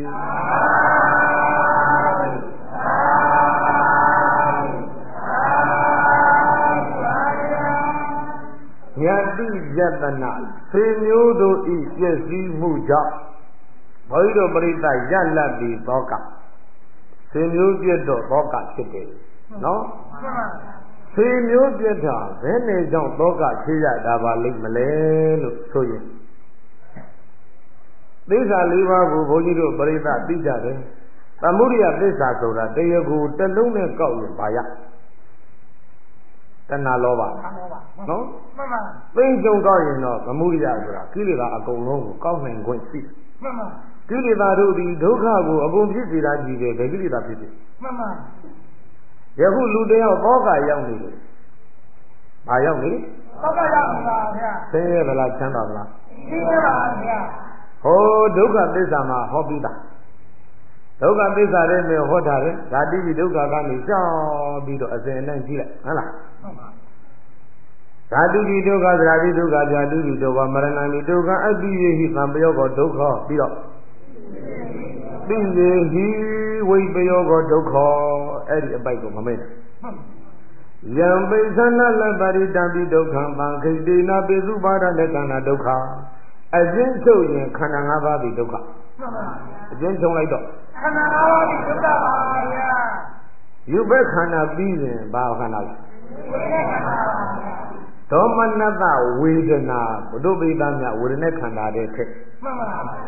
ညာတိယတနာဆွေမျိုးတို့ဤပြည့်စည်မှုကြောင့်ဘုရားတို့ပရိသတ်ရလတ်ပြီးသောကဆွေမျိုးပြည့်တော့သောကဖြစ်တယ်နော်ဆွေမျိုးပြည့်တာဘယ်နဲ့ကြောင့်သောကဖြစ်ရတာပါလိမ့်မလဲလို့ဆိုရင်သစ္စာလေးပါးကိုဘုန်းကြီးတို့ပရိသတ်သိကြတယ်သမုဒိယသစ္စာဆိုတာတရားကိုတစ်လုံးနဲ့ကောက်ရင်ပါရတဏှာလောဘနော်မှန်ပါသိကြုံကောက်ရင်တော့သမုဒိယဆိုတာကိလေသာအကုန်လုံးကိုကောက်နိုင်ခွင့်ရှိမှန်ပါကိလေသာတို့ဒီဒုက္ခကိုအကုန်ဖြစ်စေတာကြီးပဲဘယ်ကိလေသာဖြစ်စေမှန်ပါယခုလူတယောက်ဘောကရောက်နေတယ်ဘာရောက်နေဘောကရောက်နေပါဗျာဆင်းရဲဗလားချမ်းသာဗလားဆင်းရဲပါဗျာဟောဒုက္ခသစ္စာမှာဟောပြီးသားဒုက္ခသစ္စာရဲ့မြေဟောတာလေဓာတိဒုက္ခကနေကြောက်ပြီးတော့အစဉ်အနှံ့ကြည့်လိုက်ဟုတ်လားဟုတ်ပါဓာတုတိဒုက္ခသရာတိဒုက္ခဗျာတုတိဒုက္ခမရဏတိဒုက္ခအပိယေဟိသံပယောကောဒုက္ခပြီးတော့ပိယေဟိဝိပယောကောဒုက္ခအဲ့ဒီအပိုက်ကိုမမေ့နဲ့ယံပိသနာလပရိတံပိဒုက္ခံပံခိတေနာပိစုပါဒလက်ခန္ဓာဒုက္ခအကျဉ်းချုပ်ရင်ခန္ဓာ၅ပါးဒီဒုက္ခအကျဉ်းချုပ်လိုက်တော့ခန္ဓာ၅ပါးဒီဒုက္ခပါဗျာယူဘက်ခန္ဓာပြီးရင်ဘာခန္ဓာလဲဝေဒနာခန္ဓာပါဗျာဒေါမနတဝေဒနာဘုဒ္ဓပိသမြဝေဒနာခန္ဓာတဲ့ထက်မှန်ပါဗျာ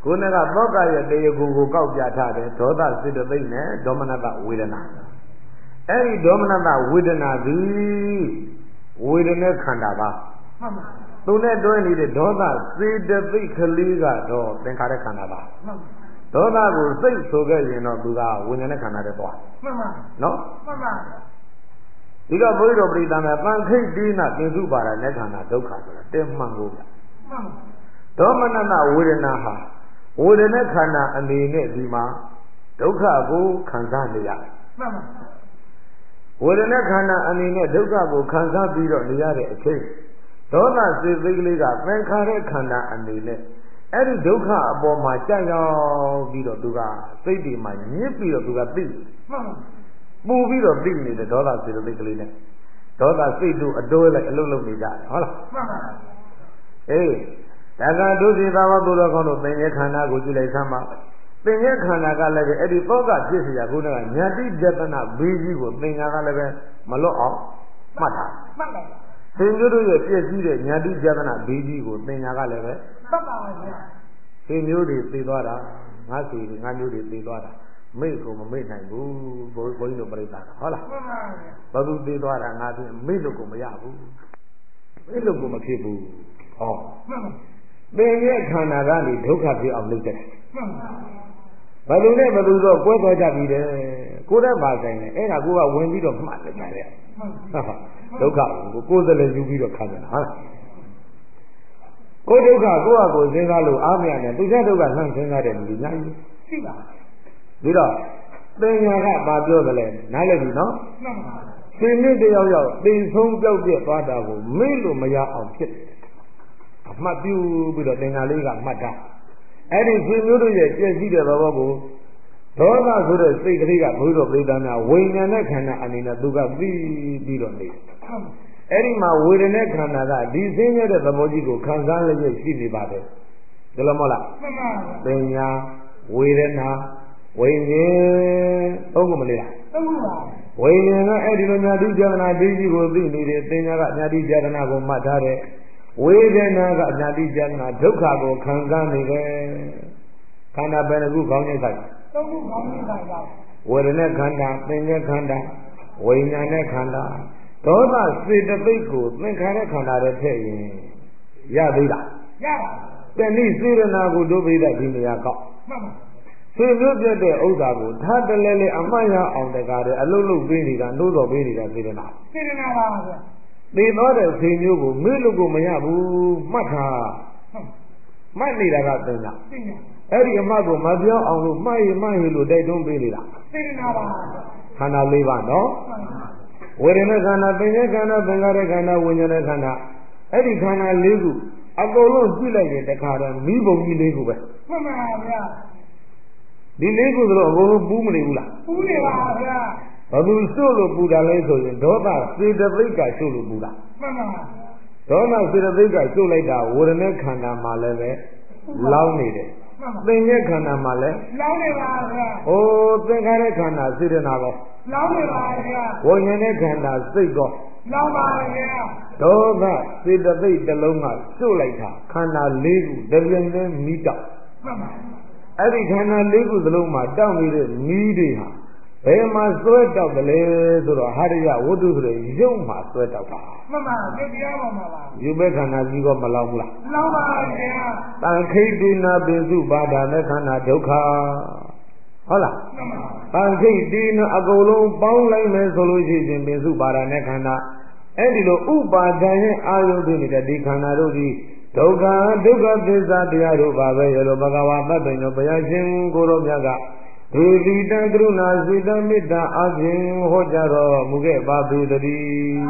ခုနကသောကရဲ့တရားကိုကိုကောက်ပြထားတယ်ဒေါသစေတသိက်နဲ့ဒေါမနတဝေဒနာအဲ့ဒီဒေါမနတဝေဒနာသည်ဝေဒနာခန္ဓာပါမှန်ပါသူနဲ့တွဲနေတဲ့ဒေါသစေတသိက်ကလေးကတော့သင်္ခါရခန္ဓာပါမှန်ပါဒေါသကိုစိတ်ဆိုခဲ့ရင်တော့သူကဝိညာဉ်နဲ့ခန္ဓာတွေသွားမှန်ပါနော်မှန်ပါဒီတော့ဘုရားတော်ပြိတ္တနာပန်ခိတ်တိနာကိစုပါရနဲ့ခန္ဓာဒုက္ခဆိုတာတဲမှန်ကိုဗျမှန်ပါဒေါမနတဝေဒနာဟာဝေဒနာခန္ဓာအနေနဲ့ဒီမှာဒုက္ခကိုခံစားနေရတယ်မှန်ပါဝေဒနာခန္ဓာအနေနဲ့ဒုက္ခကိုခံစားပြီးတော့နေရတဲ့အချိန်ဒေါသစေသိက်ကလေးကသင်္ခါရခန္ဓာအနေနဲ့အဲ့ဒီဒုက္ခအပေါ်မှာကြောက်ရောက်ပြီးတော့သူကစိတ်ဒီမှာညစ်ပြီးတော့သူကသိမှန်ပါပူပြီးတော့သိနေတဲ့ဒေါသစေတသိက်ကလေးနဲ့ဒေါသစိတ်တို့အတိုးလိုက်အလုံးလုံးနေကြတယ်ဟုတ်လားမှန်ပါအေးဒါကဒုစိသာဝပုရောကောင်းတို့သင်္ကေခန္ဓာကိုကြည့်လိုက်သမ်းပါသင်္ကေခန္ဓာကလည်းပဲအဲ့ဒီသောကဖြစ်เสียခုနကညာတိယတနာဘေးကြီးကိုသင်္ညာကလည်းပဲမလွတ်အောင်မှတ်တာမှတ်တယ်သင်မျိုးတို့ရဲ့ပြည့်စည်တဲ့ညာတိယတနာဘေးကြီးကိုသင်္ညာကလည်းပဲမှတ်ပါပါဗျာသင်မျိုးတွေသိသွားတာငါစီတွေငါမျိုးတွေသိသွားတာမိတ်ကိုမမိတ်နိုင်ဘူးဘုန်းကြီးတို့ပြိတ္တာဟုတ်လားမှန်ပါဗျာဘာသူသိသွားတာငါသိမိတ်လို့ကိုမရဘူးမိတ်လို့ကိုမဖြစ်ဘူးဟောမှန်ပါသင်ရဲ့ခန္ဓာကနေဒုက္ခဖြစ်အောင်လုပ်တယ်မှန်ပါဘယ်လိုနဲ့ဘယ်လိုတော့ကွဲသွားကြပြီတဲ့ကိုယ်တည်းပါဆိုင်တယ်အဲ့ဒါကိုကဝင်ပြီးတော့မှတ်လိုက်ကြတယ်ဟုတ်ပါဒုက္ခကိုကိုယ်စလည်းယူပြီးတော့ခံတယ်ဟုတ်ကိုယ်ဒုက္ခကိုယ့်အကိုစဉ်းစားလို့အားမရနဲ့သူချက်ဒုက္ခလှမ်းစဉ်းစားတယ်လူညာကြီးရှိပါပြီးတော့သင်ညာကပါပြောတယ်လေနားလည်ပြီနော်မှန်ပါရှင်နည်းတယောက်ယောက်သိဆုံးပြောက်ပြက်သွားတာကိုမေ့လို့မရအောင်ဖြစ်တယ်အမှတ်ပြုပြီးတော့သင်္ဃာလေးကမှတ်တာအဲ့ဒီရှင်မျိုးတို့ရဲ့ပြည့်စည်တဲ့သဘောကိုဒေါသဆိုတဲ့စိတ်ကလေးကဘုရားပြိတ္တနာဝိညာဉ်နဲ့ခန္ဓာအနေနဲ့သူကပြီးပြီးတော့နေအဲ့ဒီမှာဝေဒနာခန္ဓာကဒီစင်းရတဲ့သဘောကြီးကိုခံစားလျက်ရှိနေပါတယ်ဒါလည်းမဟုတ်လားမှန်ပါပါပညာဝေဒနာဝိညာဉ်သုံးခုမလေးလားသုံးခုပါဝိညာဉ်ကအဲ့ဒီလိုညာတိစေတနာဒိဋ္ဌိကိုသိနေတယ်ပညာကညာတိစေတနာကိုမှတ်ထားတယ်ဝေဒနာကညာတိစေတနာဒုက္ခကိုခံစားနေတယ်ခန္ဓာဘယ်နှခုခေါင်းနဲ့ဆိုင်သုံးခုခေါင်းနဲ့ဆိုင်ပါဝေဒနာခန္ဓာပညာခန္ဓာဝိညာဉ်နဲ့ခန္ဓာဒေါသစေတသိက်ကိုသင်္ခါရခန္ဓာတွေထည့်ရင်ရသေးလားရပါတဏိစေရနာကိုဒုဗိဒဒီနေရာကောက်မှန်ပါစေမျိုးပြတဲ့ဥစ္စာကိုထားတလဲလဲအမှတ်ရအောင်တကားတယ်အလုံးလုံးပေးနေတာနှိုးတော်ပေးနေတာစေရနာစေရနာပါဗျာသိတော့တဲ့စေမျိုးကိုမေ့လို့ကိုမရဘူးမှတ်ထားမှတ်နေတာကသင်ညာအဲ့ဒီအမှတ်ကိုမပြောအောင်လို့မှတ်ရမှတ်ရလို့တိုက်တွန်းပေးနေတာစေရနာပါခန္ဓာ၄ပါးနော်ဝေဒနာခန္ဓာပညာခန္ဓာသင်္ခါရခန္ဓာဝိညာဉ်ခန္ဓာအဲ့ဒီခန္ဓာ၄ခုအကုန်လုံးကြည့်လိုက်ရင်တခါတော့မိဘုံကြီး၄ခုပဲမှန်ပါဗျာဒီ၄ခုဆိုတော့အကုန်လုံးပူးမနေဘူးလားပူးနေပါဗျာဘာလို့စွလို့ပူတာလဲဆိုရင်ဒေါသစေတသိက်ကစွလို့ပူတာမှန်ပါဒေါသစေတသိက်ကစွလိုက်တာဝေဒနာခန္ဓာမှာလည်းပဲလောင်းနေတယ်သင်္ညေခန္ဓာမှာလည်းလောင်းနေပါဗျာ။အိုးသင်္ခါရခန္ဓာစေတနာကောလောင်းနေပါဗျာ။ဝိညာဉ်နဲ့ခန္ဓာစိတ်ကောလောင်းပါဗျာ။ဒေါသစေတသိက်တစ်လုံးကစွတ်လိုက်တာခန္ဓာ၄ခုတပြင်းနဲ့မိတောက်မှန်ပါအဲ့ဒီခန္ဓာ၄ခုသလုံးမှာတောက်နေတဲ့မိတွေဟာဘယ်မှာစွဲတောက်တယ်လဲဆိုတော့ဟာရယဝတ္ထုဆိုတဲ့ရုပ်မှာစွဲတောက်တာမှန်ပါသိတရားပါမှာပါယူပဲခန္ဓာကြီးကောမလောင်ဘူးလားလောင်ပါဗျာတန်ခိတ်တိနာပိစုပါဒာနဲ့ခန္ဓာဒုက္ခဟုတ်လားမှန်ပါတန်ခိတ်တိနာအကုန်လုံးပေါင်းလိုက်မယ်ဆိုလို့ရှိရင်ပိစုပါဒာနဲ့ခန္ဓာအဲ့ဒီလိုဥပါဒံရဲ့အာယုသိနေတဲ့ဒီခန္ဓာတို့ဒီဒုက္ခဒုက္ခသစ္စာတရားတို့ပါပဲရလို့ဘဂဝါသတ္တညောဘုရားရှင်ကိုရောမြတ်ကဒုတိတကရုဏာစေတမေတ္တာအပြင်ဟောကြားတော်မူခဲ့ပါပေတည်း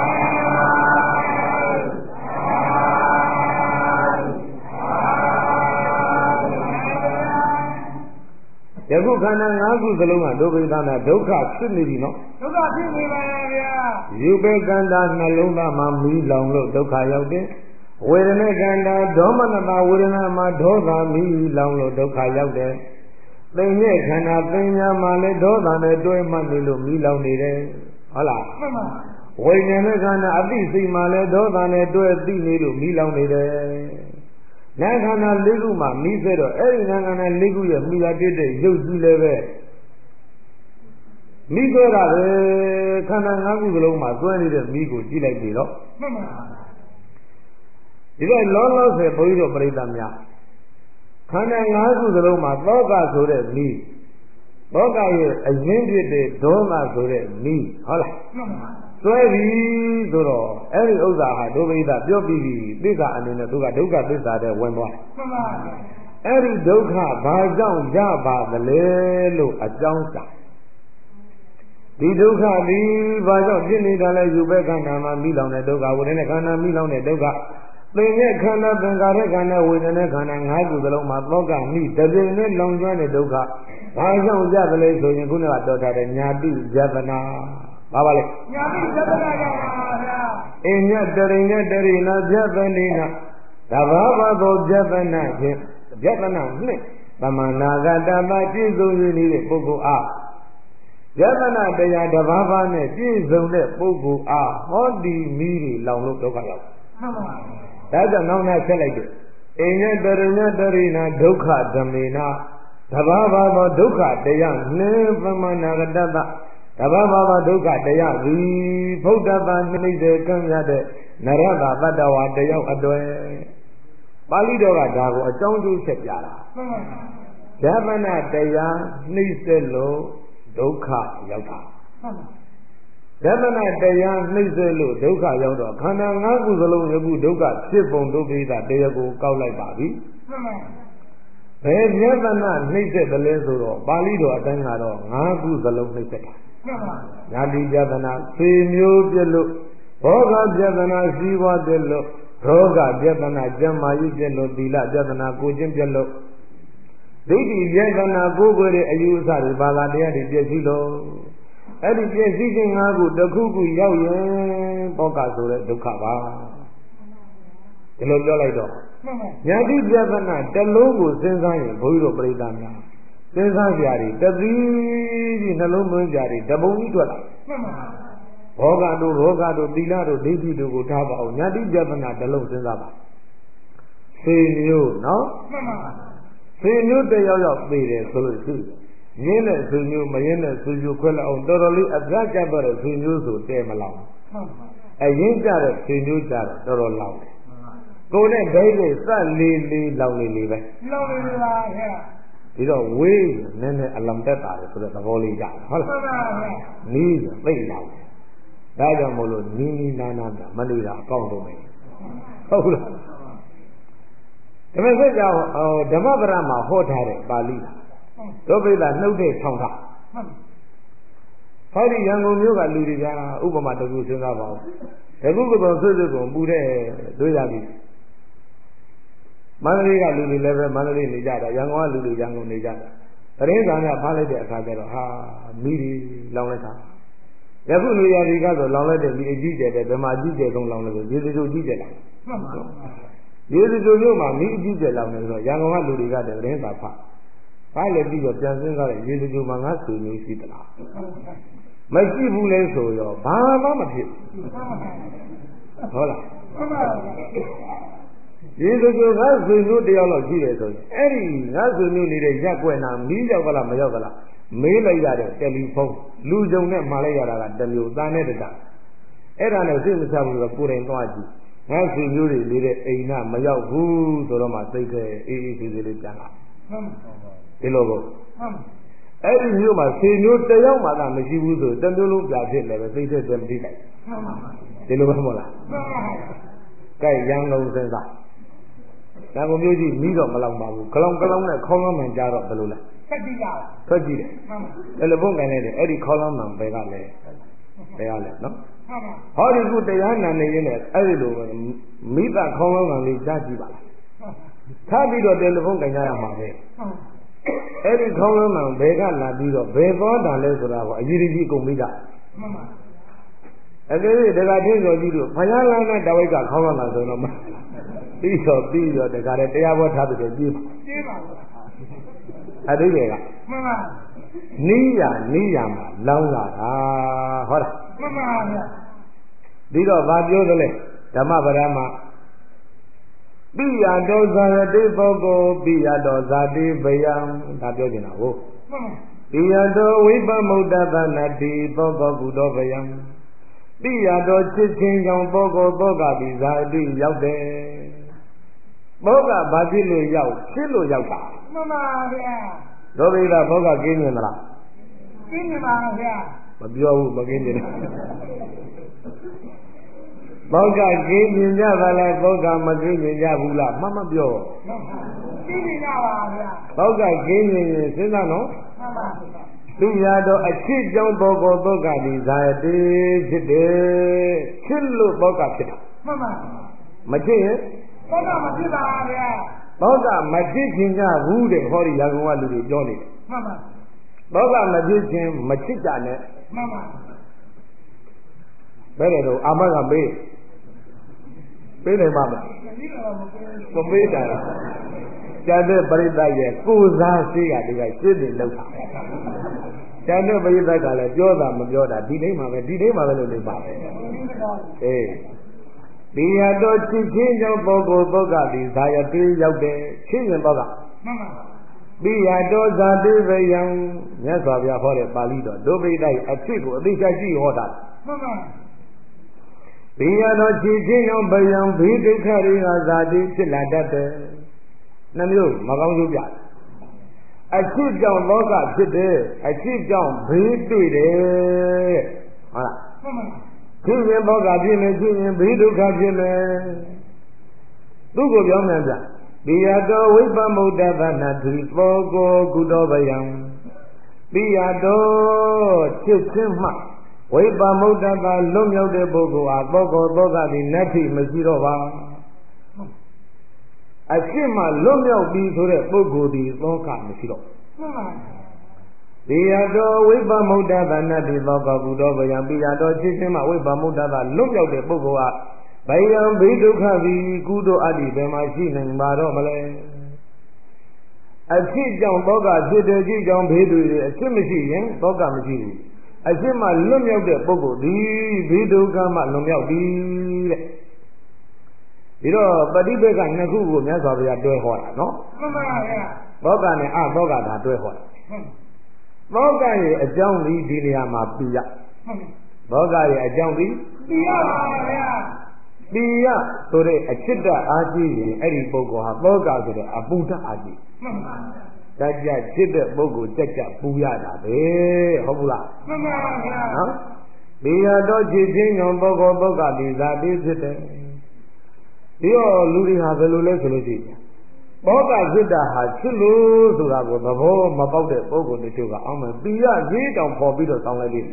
ယခုခန္ဓာ၅ခုစလုံးကဒုက္ခိတနာဒုက္ခဖြစ်နေပြီနော်ဒုက္ခဖြစ်နေပါဗျာယူပေကန္တာနှလုံးသားမှာမီးလောင်လို့ဒုက္ခရောက်တယ်ဝေဒနာကန္တာဒေါမနတာဝေဒနာမှာဒေါသမီးလောင်လို့ဒုက္ခရောက်တယ်သင်္ညေခန္ဓာပညာမှာလည်းဒေါသနဲ့တွဲမှတ်နေလို့မီးလောင်နေတယ်ဟုတ်လားမှန်ပါဝိညာဉ်နဲ့ခန္ဓာအသိစိတ်မှာလည်းဒေါသနဲ့တွဲသိနေလို့မီးလောင်နေတယ်နာခန္ဓာလေးခုမှာမိစေတော့အဲ့ဒီနာခန္ဓာလေးခုရဲ့မိလာတက်တဲ့ရုပ်ကြီးလည်းပဲမိစေတာပဲခန္ဓာ၅ခုစလုံးမှာသွဲနေတဲ့မိကိုကြည့်လိုက်ပြီတော့မှန်ပါဒီတော့လောလောဆယ်ဘုန်းကြီးတို့ပြိဿများခန္ဓာ၅ခုစလုံးမှာသောကဆိုတဲ့မိသောကရဲ့အရင်ဖြစ်တဲ့ဒေါမဆိုတဲ့မိဟုတ်လားမှန်ပါသွဲပြီဆိုတော့အဲ့ဒီဥစ္စာဟာဒုဗိဒပြောပြီးပြီသစ္စာအနေနဲ့သူကဒုက္ခသစ္စာတဲ့ဝင်သွားမှန်ပါအဲ့ဒီဒုက္ခဘာကြောင့်ရပါသလဲလို့အကြောင်းစာဒီဒုက္ခဒီဘာကြောင့်ဖြစ်နေတာလဲယူပဲခန္ဓာမှာမိလောင်တဲ့ဒုက္ခဝေဒနာခန္ဓာမိလောင်တဲ့ဒုက္ခသင်္ရဲ့ခန္ဓာသင်္ခါရခန္ဓာဝေဒနာခန္ဓာ၅ခုစလုံးမှာသောကမိတပြင်းနဲ့လောင်ကျွမ်းတဲ့ဒုက္ခဘာကြောင့်ရသလဲဆိုရင်ခုနကပြောထားတဲ့ညာတိယတနာဘာပါလဲညာတိယတနာရပါဗျာအညတရိညတရိနာယတနိနာတဘာဝသောယတနာဖြင့်ယတနာနှင့်သမနာဂတမပြည့်စုံရည်နေတဲ့ပုဂ္ဂိုလ်အားယတနာတရားတဘာဝနဲ့ပြည့်စုံတဲ့ပုဂ္ဂိုလ်အားဟောဒီမိတွေလောင်လို့ဒုက္ခရောက်မှန်ပါဒါကြောင့်နောက်နောက်ဆက်လိုက်တယ်အညတရိညတရိနာဒုက္ခဓမေနာတဘာဝသောဒုက္ခတရားနှင့်သမနာဂတတတဘာဝသောဒုက္ခတရားသည်ဘုဒ္ဓဘာနှိမ့်စေကံရတဲ့နရတတတ္တဝါတယောက်အတွေ့ပါဠိတော်ကဒါကိုအကြောင်းကျိုးဆက်ပြတာမှန်ပါဗျာဓမ္မနာတရားနှိမ့်စေလို့ဒုက္ခရောက်တာမှန်ပါဓမ္မနာတရားနှိမ့်စေလို့ဒုက္ခရောက်တော့ခန္ဓာ၅ခုစလုံးယခုဒုက္ခဖြစ်ပုံဒုက္ခိတတရားကိုကောက်လိုက်ပါပြီမှန်ပါဘယ်ယတနာနှိမ့်ဆက်တယ်လဲဆိုတော့ပါဠိတော်အတိုင်းကတော့၅ခုစလုံးနှိမ့်ဆက်တာမှန်ပါညာတိယတနာသေမျိုးပြလို့ဘောဂပြတနာရှိဘွားပြလို့ရောဂပြတနာကျမ်းမာရေးပြလို့သီလပြတနာကိုကျင့်ပြလို့ဒိဋ္ဌိပြတနာကိုယ်ကိုယ်ရဲ့အယူအဆတွေဘာသာတရားတွေပြည့်စည်လို့အဲ့ဒီပြည့်စည်ခြင်း၅ခုတစ်ခုခုရောက်ရင်ဘောဂဆိုတဲ့ဒုက္ခပါဒီလိုပြောလိုက်တော့ညာတိပြတနာတစ်လုံးကိုစဉ်းစားရင်ဘုန်းကြီးတို့ပြိဿများစဉ်းစားကြရတယ်တသီးကြီးနှလုံးသွင်းကြရတယ်တပုံကြီးထွက်လာမှန်ပါဘောဂတို့ရောဂတို့သီလတို့ဒိဋ္ဌိတို့ကိုထားပါအောင်ညာတိပြတနာတစ်လုံးစဉ်းစားပါသေမျိုးနော်မှန်ပါသေမျိုးတယောက်ယောက်သိတယ်ဆိုလို့ရှိရင်းတဲ့သေမျိုးမရင်းတဲ့သေမျိုးခွဲလိုက်အောင်တော်တော်လေးအပြတ်ကျတော့တဲ့သေမျိုးဆိုတဲမလောင်မှန်ပါအရင်ကြတဲ့သေမျိုးကြတော့တော်တော်လောင်တယ်ကိုယ်နဲ့ဒိဋ္ဌိစလေးလေးလောင်လေးလေးပဲလောင်လေးလေးပါဟဲ့ဒီတော့ဝေးနည်းနည်းအလံတက်တာလေဆိုတဲ့သဘောလေးကြဟုတ်လားမှန်ပါဗျာနီးဆိုသိလောင်ဒါကြောင့်မို့လို့နီးနီးနားနားမနေတာအကောင့်တော့မယ်ဟုတ်လားဓမ္မစကြာဓမ္မပဒမှာဟောထားတဲ့ပါဠိဒုဗိဒနှုတ်တဲ့ထောင်တာဟောဒီရန်ကုန်မြို့ကလူတွေကဥပမာတခုစဉ်းစားပါဦးတခုကတော့ဆွေးဆွေးကုန်ပူတဲ့တွေ့ရပြီမန္တလေးကလူတွေလည်းပဲမန္တလေးနေကြတာရန်ကုန်ကလူတွေရန်ကုန်နေကြတာတရင်သာနဲ့ဖားလိုက်တဲ့အခါကျတော့ဟာမိဒီလောင်လိုက်တာယခုလူရည်ကတော့လောင်လိုက်တဲ့ဒီအကြီးကျယ်တဲ့ဗမာအကြီးကျယ်ဆုံးလောင်လိုက်ရေစကြိုကြီးကျယ်လာမှန်ပါရေစကြိုမြို့မှာမိအကြီးကျယ်လောင်နေတော့ရန်ကုန်ကလူတွေကတရင်သာဖားဖားလည်းပြီးတော့ပြန်စဉ်းစားတဲ့ရေစကြိုမှာငါဆွေမျိုးရှိသလားမရှိဘူးလဲဆိုရောဘာမှမဖြစ်ဟုတ်လားဒီလိုဆိုငါဆွေမျိုးတယောက်လောက်ရှိတယ်ဆိုရင်အဲ့ဒီငါဆွေမျိုးနေတဲ့ရက်ွက်နာမီးရောက်ကလားမရောက်ကလားမေးလိုက်ရတဲ့တယ်လီဖုန်းလူကြုံနဲ့မှာလိုက်ရတာကတမျိုးသားနဲ့တတာအဲ့ဒါနဲ့စိတ်မချဘူးဆိုတော့ကိုယ်တိုင်သွားကြည့်ငါဆွေမျိုးတွေနေတဲ့အိမ်ကမရောက်ဘူးဆိုတော့မှစိတ်ကအေးအေးဆေးဆေးလေးပြန်လာဒီလိုကိုအဲ့ဒီမျိုးမှာဆွေမျိုးတယောက်မှသာမရှိဘူးဆိုတမျိုးလုံးပြဖြစ်လည်းပဲသိတဲ့တည်းမသိလိုက်ဒီလိုပဲမဟုတ်လားကဲရန်ကုန်စဉ်းစားရန်ကုန်မျိုးကြီးမိတော့မလောက်ပါဘူးကလောင်ကလောင်နဲ့ခေါင်းလောင်းမှန်ကြတော့ဘယ်လိုလဲဆက်ကြည့်ရဆက်ကြည့်တယ်တယ်လီဖုန်းကန်နေတယ်အဲ့ဒီခေါင်းလောင်းမှန်ဘယ်ကလဲဘယ်ကလဲနော်ဟောဒီခုတရားနာနေရင်းနဲ့အဲ့ဒီလိုမိဘခေါင်းလောင်းမှန်လေးကြားကြည့်ပါလားထားပြီးတော့တယ်လီဖုန်းကန်ကြရမှာပဲအဲ့ဒီခေါင်းလုံးမှဘယ်ကလာပြီးတော့ဘယ်သွားတာလဲဆိုတာကိုအရေးကြီးအကုန်မိတာမှန်ပါအဲ့ဒီဒကာထင်းတော်ကြီးတို့ဘုရားလမ်းနဲ့တဝိတ်ကခေါင်းလုံးလာဆိုတော့ပြီးတော့ပြီးတော့ဒကာတဲ့တရားဘောထားပြီးပြေးပြေးပါအတိတ်ကမှန်ပါနီးရနီးရမှာလောင်းလာတာဟုတ်လားမှန်ပါဗျာပြီးတော့ဗာပြောသလဲဓမ္မပဒမှာပိယတောဇာတိပုဂ္ဂိုလ်ပိယတောဇာတိဗယံဒါပြောနေတာဟုတ်ပိယတောဝိပမုဒ္ဒသနာတိပုဂ္ဂိုလ်ကုတောဗယံပိယတောချစ်ချင်းကြောင့်ပုဂ္ဂိုလ်ပုဂ္ဂတိဇာတိရောက်တယ်ပုဂ္ဂဘာဖြစ်လို့ရောက်ချစ်လို့ရောက်တာမှန်ပါဗျာဒုဗိဒပုဂ္ဂကင်းမြင်သလားကင်းမြင်ပါဗျာမပြောဘူးမကင်းမြင်ပုဂ္ဂကင်းမြင်ကြပါလားပုဂ္ဂမကင်းမြင်ကြဘူးလားမမပြောကင်းမြင်ကြပါဗျာပုဂ္ဂကင်းမြင်ရင်စဉ်းစားနော်မှန်ပါသူရတော့အချစ်ကြောင့်ပုဂ္ဂိုလ်ပုဂ္ဂတိဇာတိဖြစ်တယ်ချစ်လို့ပုဂ္ဂဖြစ်တာမှန်ပါမချစ်ရင်ပုဂ္ဂမဖြစ်ပါဗျာပုဂ္ဂမဖြစ်ခြင်းကြဘူးတဲ့ဟောဒီရာဇဝလူတွေပြောနေတယ်မှန်ပါပုဂ္ဂမဖြစ်ခြင်းမချစ်ကြနဲ့မှန်ပါဘယ်လိုတော့အာမကမေးပေးနိုင်ပါမလားမပေးတာကျန်တဲ့ပရိသတ်ရဲ့ကိုယ်စားရှိကဒီကရှင်းနေလောက်တာကျန်တဲ့ပရိသတ်ကလည်းပြောတာမပြောတာဒီတိုင်းမှာပဲဒီတိုင်းမှာပဲလို့နေပါပဲအေးဒီရတော့ချစ်ချင်းကြောင့်ပုဂ္ဂိုလ်ပုဂ္ဂတိဇာယတိရောက်တယ်ချင်းရင်တော့ကမှန်ပါပိယတောဇာတိဗယံမြတ်စွာဘုရားဟောတဲ့ပါဠိတော်ဒုဗိဒ္ဓအဖြစ်ကိုအသိချကြည့်ဟောတာမှန်ပါပိယတောချစ်ချင်းကြောင့်ဗယံဘိဒုက္ခတွေကဇာတိဖြစ်လာတတ်တယ်နှမျိုးမကောင်းကျိုးပြအချစ်ကြောင့်လောကဖြစ်တယ်အချစ်ကြောင့်ဘေးတွေ့တယ်ဟုတ်လားမှန်ပါဖြစ်ရင်ဘောကဖြစ်မယ်ဖြစ်ရင်ဘေးဒုက္ခဖြစ်မယ်သူ့ကိုပြောင်းပြန်ပြပိယတောဝိပမုဒ္ဒသနာတိပုဂ္ဂိုလ်ကုတောဗယံပိယတောချစ်ချင်းမှဝိပမုဒ္ဒသလွတ်မြောက်တဲ့ပုဂ္ဂိုလ်ဟာပုဂ္ဂိုလ်သောကတိနတ္ထိမရှိတော့ပါအရှင်းမှလွတ်မြောက်ပြီးဆိုတဲ့ပုဂ္ဂိုလ်ဒီသောကမရှိတော့မှန်ပါပိယတောဝိပမုဒ္ဒသနာတိသောကကုတောဗယံပိယတောချစ်ချင်းမှဝိပမုဒ္ဒသလွတ်မြောက်တဲ့ပုဂ္ဂိုလ်ဟာဗယံဘိဒုက္ခသည်ကုသိုလ်အတ္တိဘယ်မှာရှိနိုင်ပါတော့မလဲအဖြစ်ကြောင့်သောကဖြစ်တဲ့ကြည့်ကြောင့်ဘေးတွေအဖြစ်မရှိရင်သောကမရှိဘူးအဖြစ်မှလွတ်မြောက်တဲ့ပုဂ္ဂိုလ်ဒီဘိဒုက္ခမှလွတ်မြောက်သည်တဲ့ဒီတော့ပฏิပေကနှစ်ခုကိုမြတ်စွာဘုရားတွဲဟောတာနော်မှန်ပါဗျာသောကနဲ့အသောကဒါတွဲဟောတာသောကရဲ့အကြောင်းဒီဒီနေရာမှာပြရသောကရဲ့အကြောင်းဒီပြရပါဗျာပိယဆိုတဲ့အချစ်တအားကြီးရင်အဲ့ဒီပုဂ္ဂိုလ်ဟာသောကဆိုတဲ့အပူတအားကြီးမှန်ပါတကြချစ်တဲ့ပုဂ္ဂိုလ်ကြက်ကြပူရတာပဲဟုတ်ဘူးလားမှန်ပါဗျာနော်ပိယတော့ချစ်ချင်းကြောင့်ပုဂ္ဂိုလ်ပုဂ္ဂတိဇာတိဖြစ်တယ်ဒီတော့လူတွေဟာဘယ်လိုလဲဆိုလို့ရှိရင်ဘောကစိတ္တဟာချစ်လို့ဆိုတာကိုသဘောမပေါက်တဲ့ပုဂ္ဂိုလ်တချို့ကအောင်းမယ်ပိယရေးတောင်ပေါ်ပြီးတော့တောင်းလိုက်တယ်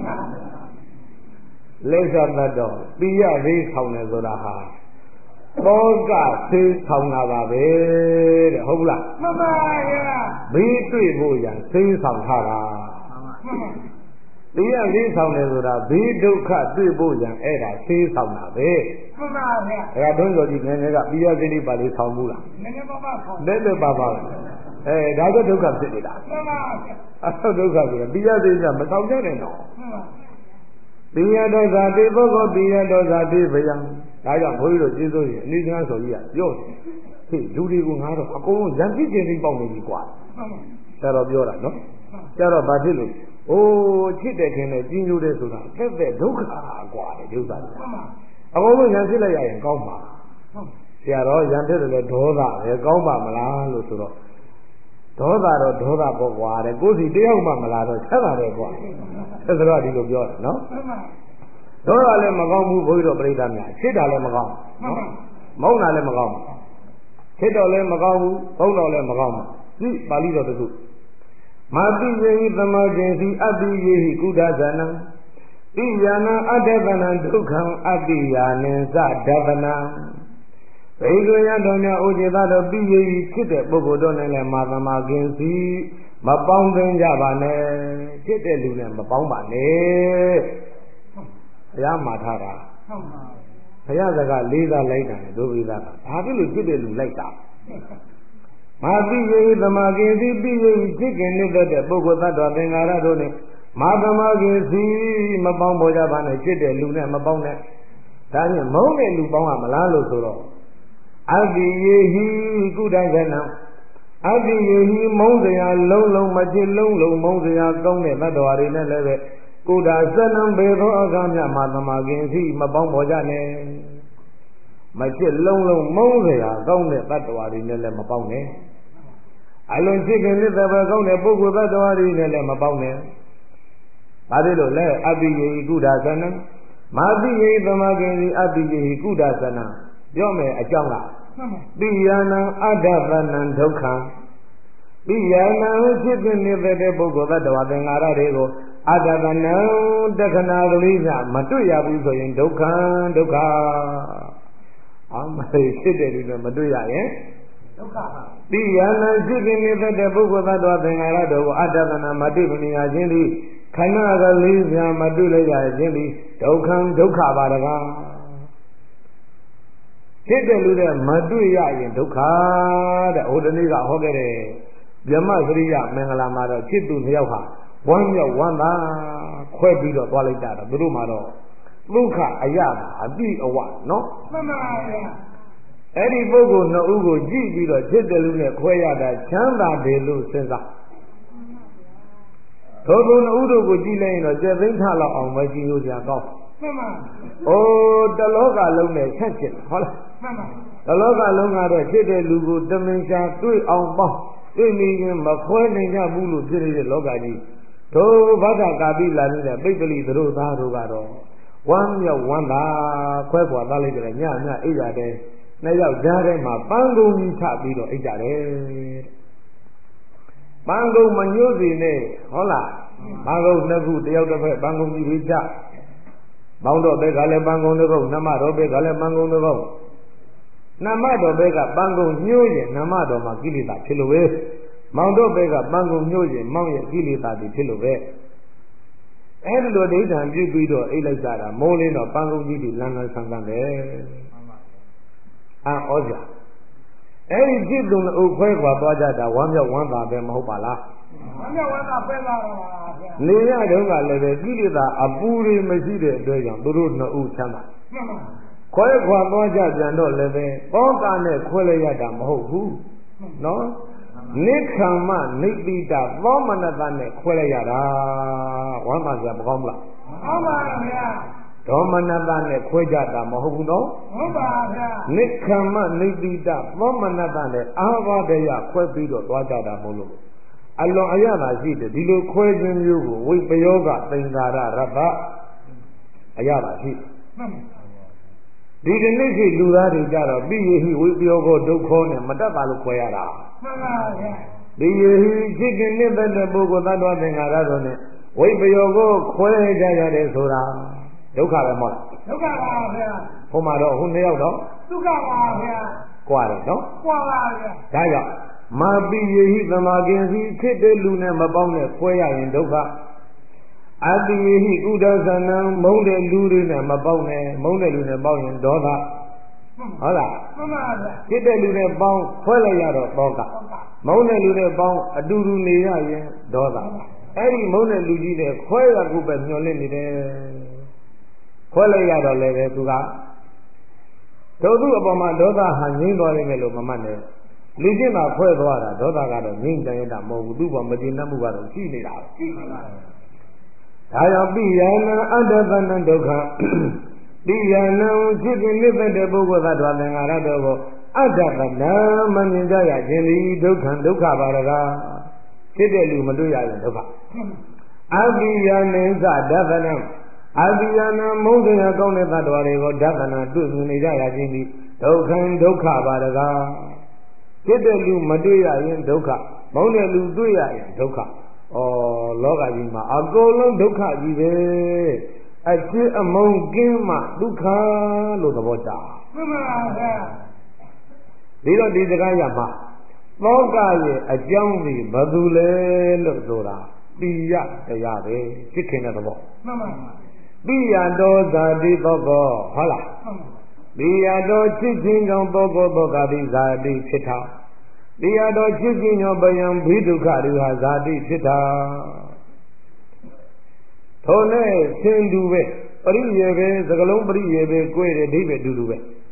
လိစ္ဆာတတ်တော့ပိယရေးဆောင်တယ်ဆိုတာဟာဘောကသိဆောင်တာပါပဲတဲ့ဟုတ်ဘူးလားမှန်ပါဗျာဘေးတွေ့ဖို့ရန်သိဆောင်ထားတာမှန်ပါပိယရေးဆောင်တယ်ဆိုတာဘေးဒုက္ခတွေ့ဖို့ရန်အဲ့ဒါသိဆောင်တာပဲမှန်ပါဗျာအဲ့ဒါတွန်းတော်ကြီးငယ်ငယ်ကပိယစိတိပါလေးဆောင်မှုလားနည်းနည်းပါးပါးဆောင်နည်းနည်းပါးပါးအဲဒါကဒုက္ခဖြစ်နေတာမှန်ပါဗျာအဆုဒုက္ခဆိုရင်ပိယစိတိကမဆောင်ကြနဲ့တော့မှန်ပါပိယတောဇာတိပုဂ္ဂိုလ်ပိယတောဇာတိဗယံဒါကြောင့်ဘုန်းကြီးတို့ကျေးဇူးရင်အနည်းငယ်ဆိုကြီးကပြောတယ်ဟေ့လူတွေကိုငါတော့အကုန်လုံးရံပြည့်ချင်းသိပေါက်နေပြီကွာဆရာတော်ပြောတာနော်ဆရာတော်ဘာဖြစ်လို့အိုးချစ်တဲ့ခင်နဲ့ကြီးညိုတဲ့ဆိုတာသက်သက်ဒုက္ခကွာတဲ့ဒုက္ခအကုန်လုံးရံဖြစ်လိုက်ရရင်ကောင်းပါဆရာတော်ရံဖြစ်တယ်လေဒေါသပဲကောင်းပါမလားလို့ဆိုတော့ဒေါသတော့ဒေါသပေါ့ကွာတဲ့ကိုယ်စီတယောက်မှမလာတော့ဆက်ပါတယ်ကွာဆက်စတော့ဒီလိုပြောတယ်နော်ဒေါသလည်းမကောင်းဘူးဘုန်းကြီးတို့ပြိဿများချစ်တာလည်းမကောင်းနော်မုန်းတာလည်းမကောင်းချစ်တော်လည်းမကောင်းဘူးဘုန်းတော်လည်းမကောင်းဘူးဒီပါဠိတော်တစ်ခုမာတိယေဟိသမာကျင်စီအပိယေဟိကုဒဇနံဣယာနံအတ္တဗနံဒုက္ခံအပိယာနံသဒဗနံဘိက္ခယတော်များဥจิตတော်ပိယေဟိဖြစ်တဲ့ပုဂ္ဂိုလ်တို့နဲ့လည်းမာသမာကျင်စီမပေါင်းသိကြပါနဲ့ဖြစ်တဲ့လူနဲ့မပေါင်းပါနဲ့ဘုရားမှာထားတာဟုတ်ပါဘုရားစကားလေးစားလိုက်တာဒုဗိဒကဘာဖြစ်လို့ဖြစ်တဲ့လူလိုက်တာမာပိယေသမာကိစီပိယေจิตခင်နေတဲ့ပုဂ္ဂိုလ်သတ္တဝါသင်္ခါရတို့နဲ့မာသမာကိစီမပေါင်းပေါ်ကြပါနဲ့ဖြစ်တဲ့လူနဲ့မပေါင်းနဲ့ဒါညမုန်းတဲ့လူပေါင်းရမလားလို့ဆိုတော့အဘိယေဟိကုဒသနံအဘိယေဟိမုံစရာလုံးလုံးမဖြစ်လုံးလုံးမုံစရာကောင်းတဲ့တ attva တွေနဲ့လည်းပဲကုဒသနံဘေသောအကမြမှာသမာကင်စီမပေါင်းပေါ်ကြနဲ့မဖြစ်လုံးလုံးမုံစရာကောင်းတဲ့တ attva တွေနဲ့လည်းမပေါင်းနဲ့အလွန်ချစ်ခင်တဲ့ဘကောင်းတဲ့ပုဂ္ဂိုလ်တ attva တွေနဲ့လည်းမပေါင်းနဲ့ဘာဖြစ်လို့လဲအဘိယေဟိကုဒသနံမာတိယေသမာကင်စီအဘိယေဟိကုဒသနံပြောမယ်အကြောင်းလားပိယနာအဒ္ဒသနံဒုက္ခပိယနာဖြစ်ဖြစ်နေတဲ့ပုဂ္ဂိုလ်တ attva သင်္ခါရတွေကိုအတ္တကနံတက္ခဏာကလေးကမတွေ့ရဘူးဆိုရင်ဒုက္ခဒုက္ခအမလေးဖြစ်တယ်လို့မတွေ့ရရင်ဒုက္ခပိယနာဖြစ်ဖြစ်နေတဲ့ပုဂ္ဂိုလ်တ attva သင်္ခါရတို့ကိုအတ္တကနံမတွေ့မမြင်ခြင်းသည်ခဏကလေးကမတွေ့လိုက်ရခြင်းသည်ဒုက္ခဒုက္ခပါတကားဖြစ်တယ်လို့တဲ့မတွေ့ရရင်ဒုက္ခတဲ့ဟိုတနေ့ကဟောခဲ့တဲ့ဗြဟ္မစရိယမင်္ဂလာမှာတော့จิตသူနှစ်ယောက်ဟာဝမ်းမြောက်ဝမ်းသာခွဲပြီးတော့သွားလိုက်တာတော့သူတို့မှာတော့ဒုက္ခအရသာအတိအဝနော်မှန်ပါဗျာအဲ့ဒီပုဂ္ဂိုလ်နှစ်ဦးကိုကြည့်ပြီးတော့จิตတယ်လို့နဲ့ခွဲရတာချမ်းသာတယ်လို့စဉ်းစားထိုသူနှစ်ဦးတို့ကိုကြည့်လိုက်ရင်တော့ကျက်သိမ်းထလောက်အောင်မကြည့်လို့စရာကောင်းမှန်ပါအိုးတလောကလုံးနဲ့ဆက်ချင်ဟုတ်လားမှန်ပါတလောကလုံးကတော့จิตတဲ့လူကိုတမင်ရှာတွေ့အောင်ပေါင်းသိနေရင်မခွဲနိုင်ကြဘူးလို့ဖြစ်နေတဲ့လောကကြီးတို့ဘာသာကာပိလာနေတဲ့ပိပ္ပလိသတို့သားတို့ကတော့ဝမ်းမြောက်ဝမ်းသာခွဲခွာသားလိုက်တယ်ညညအိပ်ရတယ်နှစ်ယောက်ကြားထဲမှာပန်းကုံကြီးချပြီးတော့အိပ်ကြတယ်ပန်းကုံမညှို့စီနဲ့ဟုတ်လားပန်းကုံနှစ်ခုတယောက်တစ်ဖက်ပန်းကုံကြီးတွေချမောင်းတော့ဘက်ကလည်းပန်းကုံတစ်ခုနှမတော်ဘက်ကလည်းပန်းကုံတစ်ခုနမတော်ဘက်ကပန်းကုံညှိုးရင်နမတော်မှာကိလေသာဖြစ်လို့ပဲမောင်တော်ဘက်ကပန်းကုံညှိုးရင်မောင်ရဲ့ကိလေသာတွေဖြစ်လို့ပဲအဲ့ဒီလိုဒိဋ္ဌံပြုပြီးတော့အိတ်လိုက်ကြတာမိုးလင်းတော့ပန်းကုံကြီးတွေလန်းလန်းဆန်းဆန်းပဲအာဩဇာအဲ့ဒီจิตသူအုပ်ခွဲခွာသွားကြတာဝမ်းမြောက်ဝမ်းသာပဲမဟုတ်ပါလားဝမ်းမြောက်ဝမ်းသာပဲပါပါဗျာနေရတုန်းကလည်းပဲကိလေသာအပူတွေမရှိတဲ့အတွက်ကြောင့်သူတို့နှစ်ဦးချမ်းသာမှန်ပါခွဲခွာသွားကြပြန်တော့လည်းပဲပေါကနဲ့ခွဲလိုက်ရတာမဟုတ်ဘူးနော်နိခမ္မနိတိတသောမနတနဲ့ခွဲလိုက်ရတာဝမ်းသာကြမကောင်းဘူးလားမှန်ပါဗျာဒေါမနတနဲ့ခွဲကြတာမဟုတ်ဘူးနော်မှန်ပါဗျာနိခမ္မနိတိတသောမနတနဲ့အာဝဒယခွဲပြီးတော့သွားကြတာမဟုတ်လို့အလွန်အရသာရှိတယ်ဒီလိုခွဲခြင်းမျိုးကိုဝိပယောဂသင်္ကာရရတ္တအရသာရှိမှန်ဒီကနေ့ရှိလူသားတွေကြတော့ပိယေဟိဝိပယောဂဒုက္ခောနဲ့မတတ်ပါလို့ခွဲရတာမှန်ပါဗျာပိယေဟိจิตကနိဗ္ဗာန်တဲ့ပုဂ္ဂိုလ်သတ္တဝါသင်္ခါရတို့နဲ့ဝိပယောဂခွဲကြရတယ်ဆိုတာဒုက္ခပဲမဟုတ်လားဒုက္ခပါဗျာဟိုမှာတော့ဟိုနှစ်ယောက်တော့ဒုက္ခပါဗျာကြွားတယ်နော်ကြွားပါဗျာဒါကြောင့်မာပိယေဟိသမာကင်စီဖြစ်တဲ့လူနဲ့မပေါင်းနဲ့ခွဲရရင်ဒုက္ခအတ္တိဟိဥဒသနံမုန်းတဲ့လူတွေနဲ့မပေါင်းနဲ့မုန်းတဲ့လူနဲ့ပေါင်းရင်ဒေါသဟုတ်လားမှန်ပါဗျာဖြစ်တဲ့လူနဲ့ပေါင်းခွဲလိုက်ရတော့ဒေါကမုန်းတဲ့လူနဲ့ပေါင်းအတူတူနေရရင်ဒေါသအဲ့ဒီမုန်းတဲ့လူကြီးတွေခွဲရခုပဲမျောလင့်နေတယ်ခွဲလိုက်ရတော့လည်းပဲသူကတို့သူ့အပေါ်မှာဒေါသဟာငြိမ့်သွားလိမ့်မယ်လို့မမှတ်နဲ့လူချင်းမှာခွဲသွားတာဒေါသကတော့ငြိမ့်တန်ရတာမဟုတ်ဘူးသူ့ဘောမကျေနပ်မှုကတော့ရှိနေတာရှိပါဘူးဒါကြောင့်ပိယနာအတ္တသနံဒုက္ခပိယနာจิตနိဗ္ဗာန်တဲ့ပုဂ္ဂိုလ်သတ္တဝါသင်္ခါရတို့ကိုအတ္တသနံမမြင်ကြရခြင်းသည်ဒုက္ခဒုက္ခပါရကားဖြစ်တဲ့လူမတွေ့ရရင်ဒုက္ခအပိယနေသဒသနံအပိယနာမုန်းတရားကောင်းတဲ့သတ္တဝါတွေကိုဒသနာတွေ့မြင်နေကြရခြင်းသည်ဒုက္ခဒုက္ခပါရကားဖြစ်တဲ့လူမတွေ့ရရင်ဒုက္ခမုန်းတဲ့လူတွေ့ရရင်ဒုက္ခဩလောကကြီးမှာအကုန်လုံးဒုက္ခကြီးပဲအချစ်အမုန်းကင်းမှဒုက္ခလို့သဘောကျမှန်ပါဗျာဒီတော့ဒီစကားရမှာသောကရဲ့အကြောင်းဒီဘယ်သူလဲလို့ဆိုတာပိယတရားပဲသိခင်တဲ့သဘောမှန်ပါပိယတော်ဇာတိသောကောဟုတ်လားပိယတော်ချစ်ခြင်းကြောင့်သောကောသောကတိဇာတိဖြစ်တာပိယတော်ချစ်ခြင်းကြောင့်ပယံဘိဒုက္ခတွေဟာဇာတိဖြစ်တာထိုနဲ့ဆင်းတူပဲပရိယေပဲသကလုံးပရိယေပဲကိုယ်တဲ့ဒိဗ္ဗေတူတူပဲ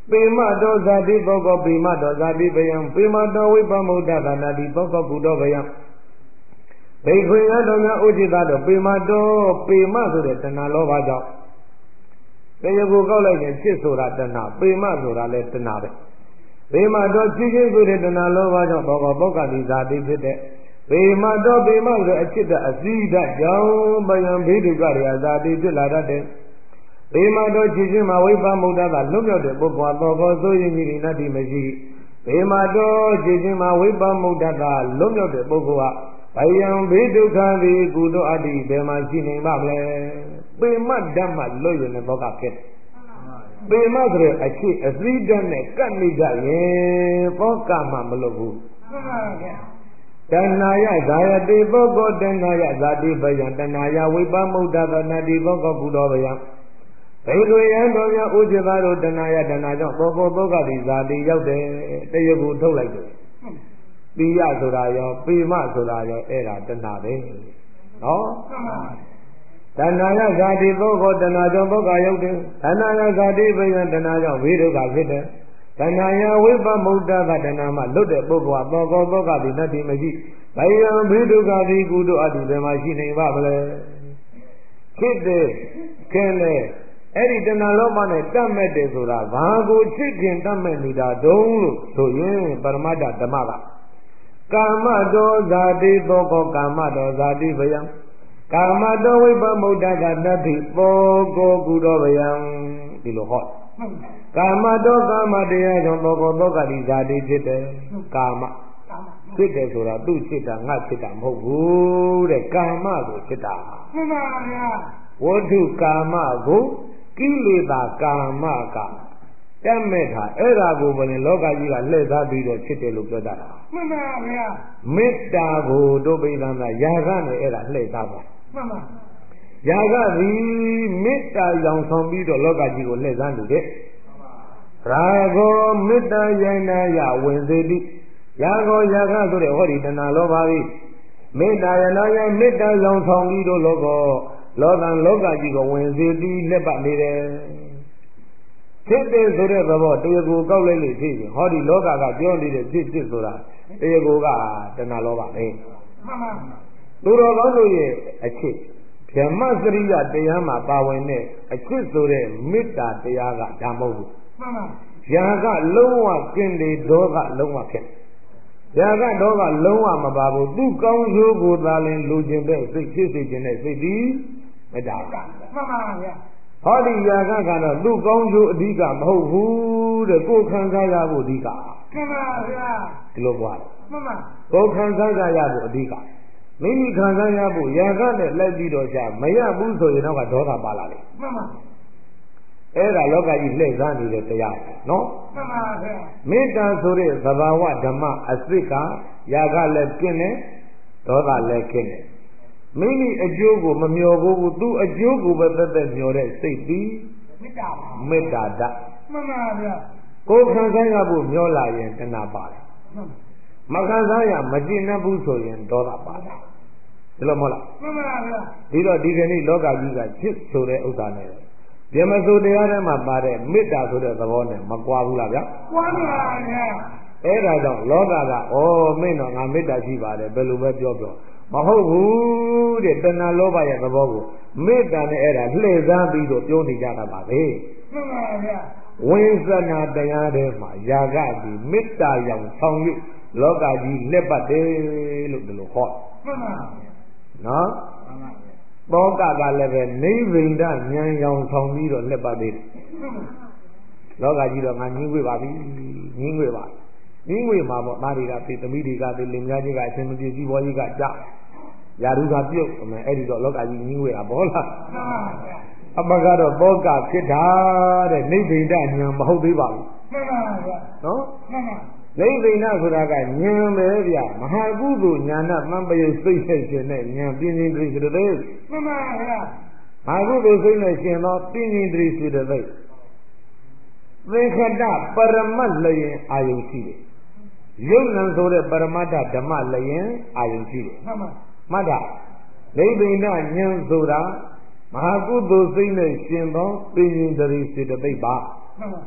ပေမတောဇာတိပုဂ္ဂောပေမတောဇာတိပယံပေမတောဝိပမုဒ္ဒသာနာတိပုဂ္ဂောကုတောပယံဘိက္ခွေယတော်များဥจิตတော်ပေမတောပေမဆိုတဲ့တဏှာလောဘကြောင့်တရားကိုကောက်လိုက်ရင်ဖြစ်ဆိုတာတဏှာပေမဆိုတာလည်းတဏှာပဲပေမတောဖြစ်ခြင်းဆိုတဲ့တဏှာလောဘကြောင့်ဘောဂပုဂ္ဂတိဇာတိဖြစ်တဲ့ပေမတောပေမဆိုတဲ့အจิตအစည်းဓာတ်ကြောင့်ပယံဘိဒုက္ခရာဇာတိဖြစ်လာတတ်တဲ့ပေမတောဖြစ်ခြင်းမှာဝိပမုဒ္ဒသာလွတ်မြောက်တဲ့ပုဂ္ဂိုလ်သောကောဆိုရင်ကြီးနတ္တိမရှိပေမတောဖြစ်ခြင်းမှာဝိပမုဒ္ဒသာလွတ်မြောက်တဲ့ပုဂ္ဂိုလ်ဟာဘယံဘိဒုက္ခသည်ကုသိုလ်အတ္တိဘယ်မှာရှိနေပါမလဲပေမဓမ္မလွတ်ရတဲ့ဘောကဖြစ်ပေမဆိုတဲ့အချိအစည်းဓာတ်နဲ့ကပ်နေကြရင်ဘောကမှမလွတ်ဘူးမှန်ပါဗျာတဏှာယဇာယတိပုဂ္ဂောတဏှာယဇာတိပယံတဏှာယဝိပမုဒ္ဒသနာတိပုဂ္ဂောကုတောပယံဘိက္ခွေယံတော်များဥจิตတို့တဏှာယတဏှာကြောင့်ဘောဂောပုဂ္ဂတိဇာတိရောက်တယ်တရားကိုထုတ်လိုက်တယ်ပိယဆိုတာရောပေမဆိုတာရောအဲ့ဒါတဏှာပဲနော်တဏှာယဇာတိပုဂ္ဂောတဏှာကြောင့်ပုဂ္ဂရောက်တယ်တဏှာယဇာတိပယံတဏှာကြောင့်ဝိဒုက္ခဖြစ်တယ်တဏှာယဝိပမုဒ္ဒသတဏှာမှာလွတ်တဲ့ပုဂ္ဂိုလ်ကသောကောသောကတိနတ္တိမရှိဘယံဘိဒုက္ခတိကုသိုလ်အတ္တိဘယ်မှာရှိနေပါမလဲဖြစ်တယ်ခင်းလေအဲ့ဒီတဏှာလောဘနဲ့တတ်မဲ့တယ်ဆိုတာဘာကိုချစ်ခင်တတ်မဲ့နေတာတုံးလို့ဆိုရင်ပရမတ္ထဓမ္မကကာမတောဇာတိသောကောကာမတောဇာတိဗယံကာမတောဝိပမုဒ္ဒကတတိသောကောကုတောဗယံဒီလိုဟောကာမတောကာမတရားကြောင့်သောကောသောကတိဇာတိဖြစ်တယ်ကာမဖြစ်တယ်ဆိုတာသူ့ဖြစ်တာငါဖြစ်တာမဟုတ်ဘူးတဲ့ကာမကိုဖြစ်တာမှန်ပါဗျာဝဋ္ထုကာမကိုကိလေသာကာမကတတ်မဲ့တာအဲ့ဒါကိုဘယ်နဲ့လောကကြီးကလှည့်စားပြီးတော့ဖြစ်တယ်လို့ပြောတတ်တာမှန်ပါဗျာမေတ္တာကိုတို့ပိသနာယာကနဲ့အဲ့ဒါလှည့်စားပါမှန်ပါယာကသည်မေတ္တာရောင်ဆောင်ပြီးတော့လောကကြီးကိုလှည့်စားနေတယ်ရာဂောမေတ္တာယန္နာယဝင်စေတိရာဂောယာကဆိုတဲ့ဟောဒီတဏှာလောဘကြီးမေတ္တာယန္နာယမေတ္တာရောင်ဆောင်ပြီးတော့လောကောလောကံလောကကြီးကိုဝင်စေတိလက်ပတ်နေတယ်ဖြစ်တယ်ဆိုတဲ့သဘောတရားကိုကောက်လိုက်လို့ဖြစ်ရင်ဟောဒီလောကကပြောနေတဲ့ဖြစ်ဖြစ်ဆိုတာတရားကိုကတဏှာလောဘပဲမှန်ပါသူတော်ကောင်းတို့ရဲ့အချစ်ဗြဟ္မစရိယတရားမှာပါဝင်တဲ့အချစ်ဆိုတဲ့မေတ္တာတရားကဒါမဟုတ်ဘူးမှန်ပါယာကလုံးဝကင်းတယ်ဒေါကလုံးဝဖြစ်ယာကဒေါကလုံးဝမပါဘူးသူကောင်းကျိုးကိုသာလင်လူကျင်တဲ့စိတ်ဖြစ်စေခြင်းနဲ့စိတ်ဒီမေတ္တာမှန်ပါဗျာဟောဒီယာကကတော့သူ့ကောင်းကျိုးအဓိကမဟုတ်ဘူးတဲ့ကိုယ်ခံစားရဖို့အဓိကမှန်ပါဗျာဒီလိုပြောတယ်မှန်ပါကိုယ်ခံစားရဖို့အဓိကမိမိခံစားရဖို့ယာကနဲ့လိုက်ပြီးတော့ကြာမရဘူးဆိုရင်တော့ဒေါသပါလာလေမှန်ပါအဲ့ဒါလောကကြီးလှည့်စားနေတဲ့တရားနော်မှန်ပါဗျာမေတ္တာဆိုတဲ့သဘာဝဓမ္မအစစ်ကယာကလည်းကျင့်တယ်ဒေါသလည်းကျင့်တယ်မိမိအကျိုးကိုမမျှော်ဘူးသူအကျိုးကိုပဲသက်သက်မျှော်တဲ့စိတ်ပြီးမေတ္တာမေတ္တာဓာတ်မှန်ပါဗျာကိုယ်ခံစားရဖို့မျှော်လာရင်တဏှာပါတယ်မခံစားရမကျင့်တတ်ဘူးဆိုရင်ဒေါသပါတယ်ဒီလိုမဟုတ်လားမှန်ပါဗျာဒီတော့ဒီကနေ့လောကကြီးကချစ်ဆိုတဲ့ဥစ္စာနဲ့ပြမစိုးတရားထဲမှာပါတဲ့မေတ္တာဆိုတဲ့သဘောနဲ့မကွာဘူးလားဗျာကွာပါဗျာအဲ့ဒါကြောင့်လောကကဩမင်းတော့ငါမေတ္တာရှိပါတယ်ဘယ်လိုပဲပြောပြောမဟုတ်ဘူးတဲ့တဏှာလောဘရဲ့သဘောကိုမေတ္တာနဲ့အဲ့ဒါလှည့်စားပြီးတော့ပြောနေကြတာပါပဲမှန်ပါဗျာဝိသနာတရားထဲမှာယာကဒီမေတ္တာရောင်ဆောင်၍လောကကြီးလက်ပတ်တယ်လို့ဒီလိုဟောမှန်ပါနော်မှန်ပါသောကကလည်းပဲနိဗ္ဗိန္ဒဉာဏ်ရောင်ဆောင်ပြီးတော့လက်ပတ်သေးတယ်လောကကြီးတော့ငါညင်းဝေးပါပြီညင်းဝေးပါညင်းဝေးမှာပေါ့သားတွေကသိသမီးတွေကသိလင်မယားကြီးကအရှင်မပြေကြီးဘောကြီးကကြယာရုကပြုတ်အမေအဲ့ဒီတော့လောကကြီးညင်းဝေးတာဘောလားအပကတော့သောကဖြစ်တာတဲ့နိဗ္ဗိန္ဒဉာဏ်မဟုတ်သေးပါဘူးမှန်ပါဗျာနော်မှန်ပါနိဗ္ဗိန္ဒဆိုတာကဉာဏ်ပဲဗျာမဟာကုသိုလ်ဉာဏ်သံပယစိတ်ဆက်ရှင်တဲ့ဉာဏ်ပြင်းပြင်းတိစေတဲ့မှန်ပါဗျာမဟာကုသိုလ်စိတ်နဲ့ရှင်သောပြင်းပြင်းတိစေတဲ့သင်္ခတပရမတ်လျင်အာယုရှိတယ်ယုံနံဆိုတဲ့ပရမတ္ထဓမ္မလျင်အာယုရှိတယ်မှန်ပါမှတ်တာနိဗ္ဗိန္ဒဉာဏ်ဆိုတာမဟာကုသိုလ်စိတ်နဲ့ရှင်သောပြင်းပြင်းတိစေတဲ့သိပါမှန်ပါ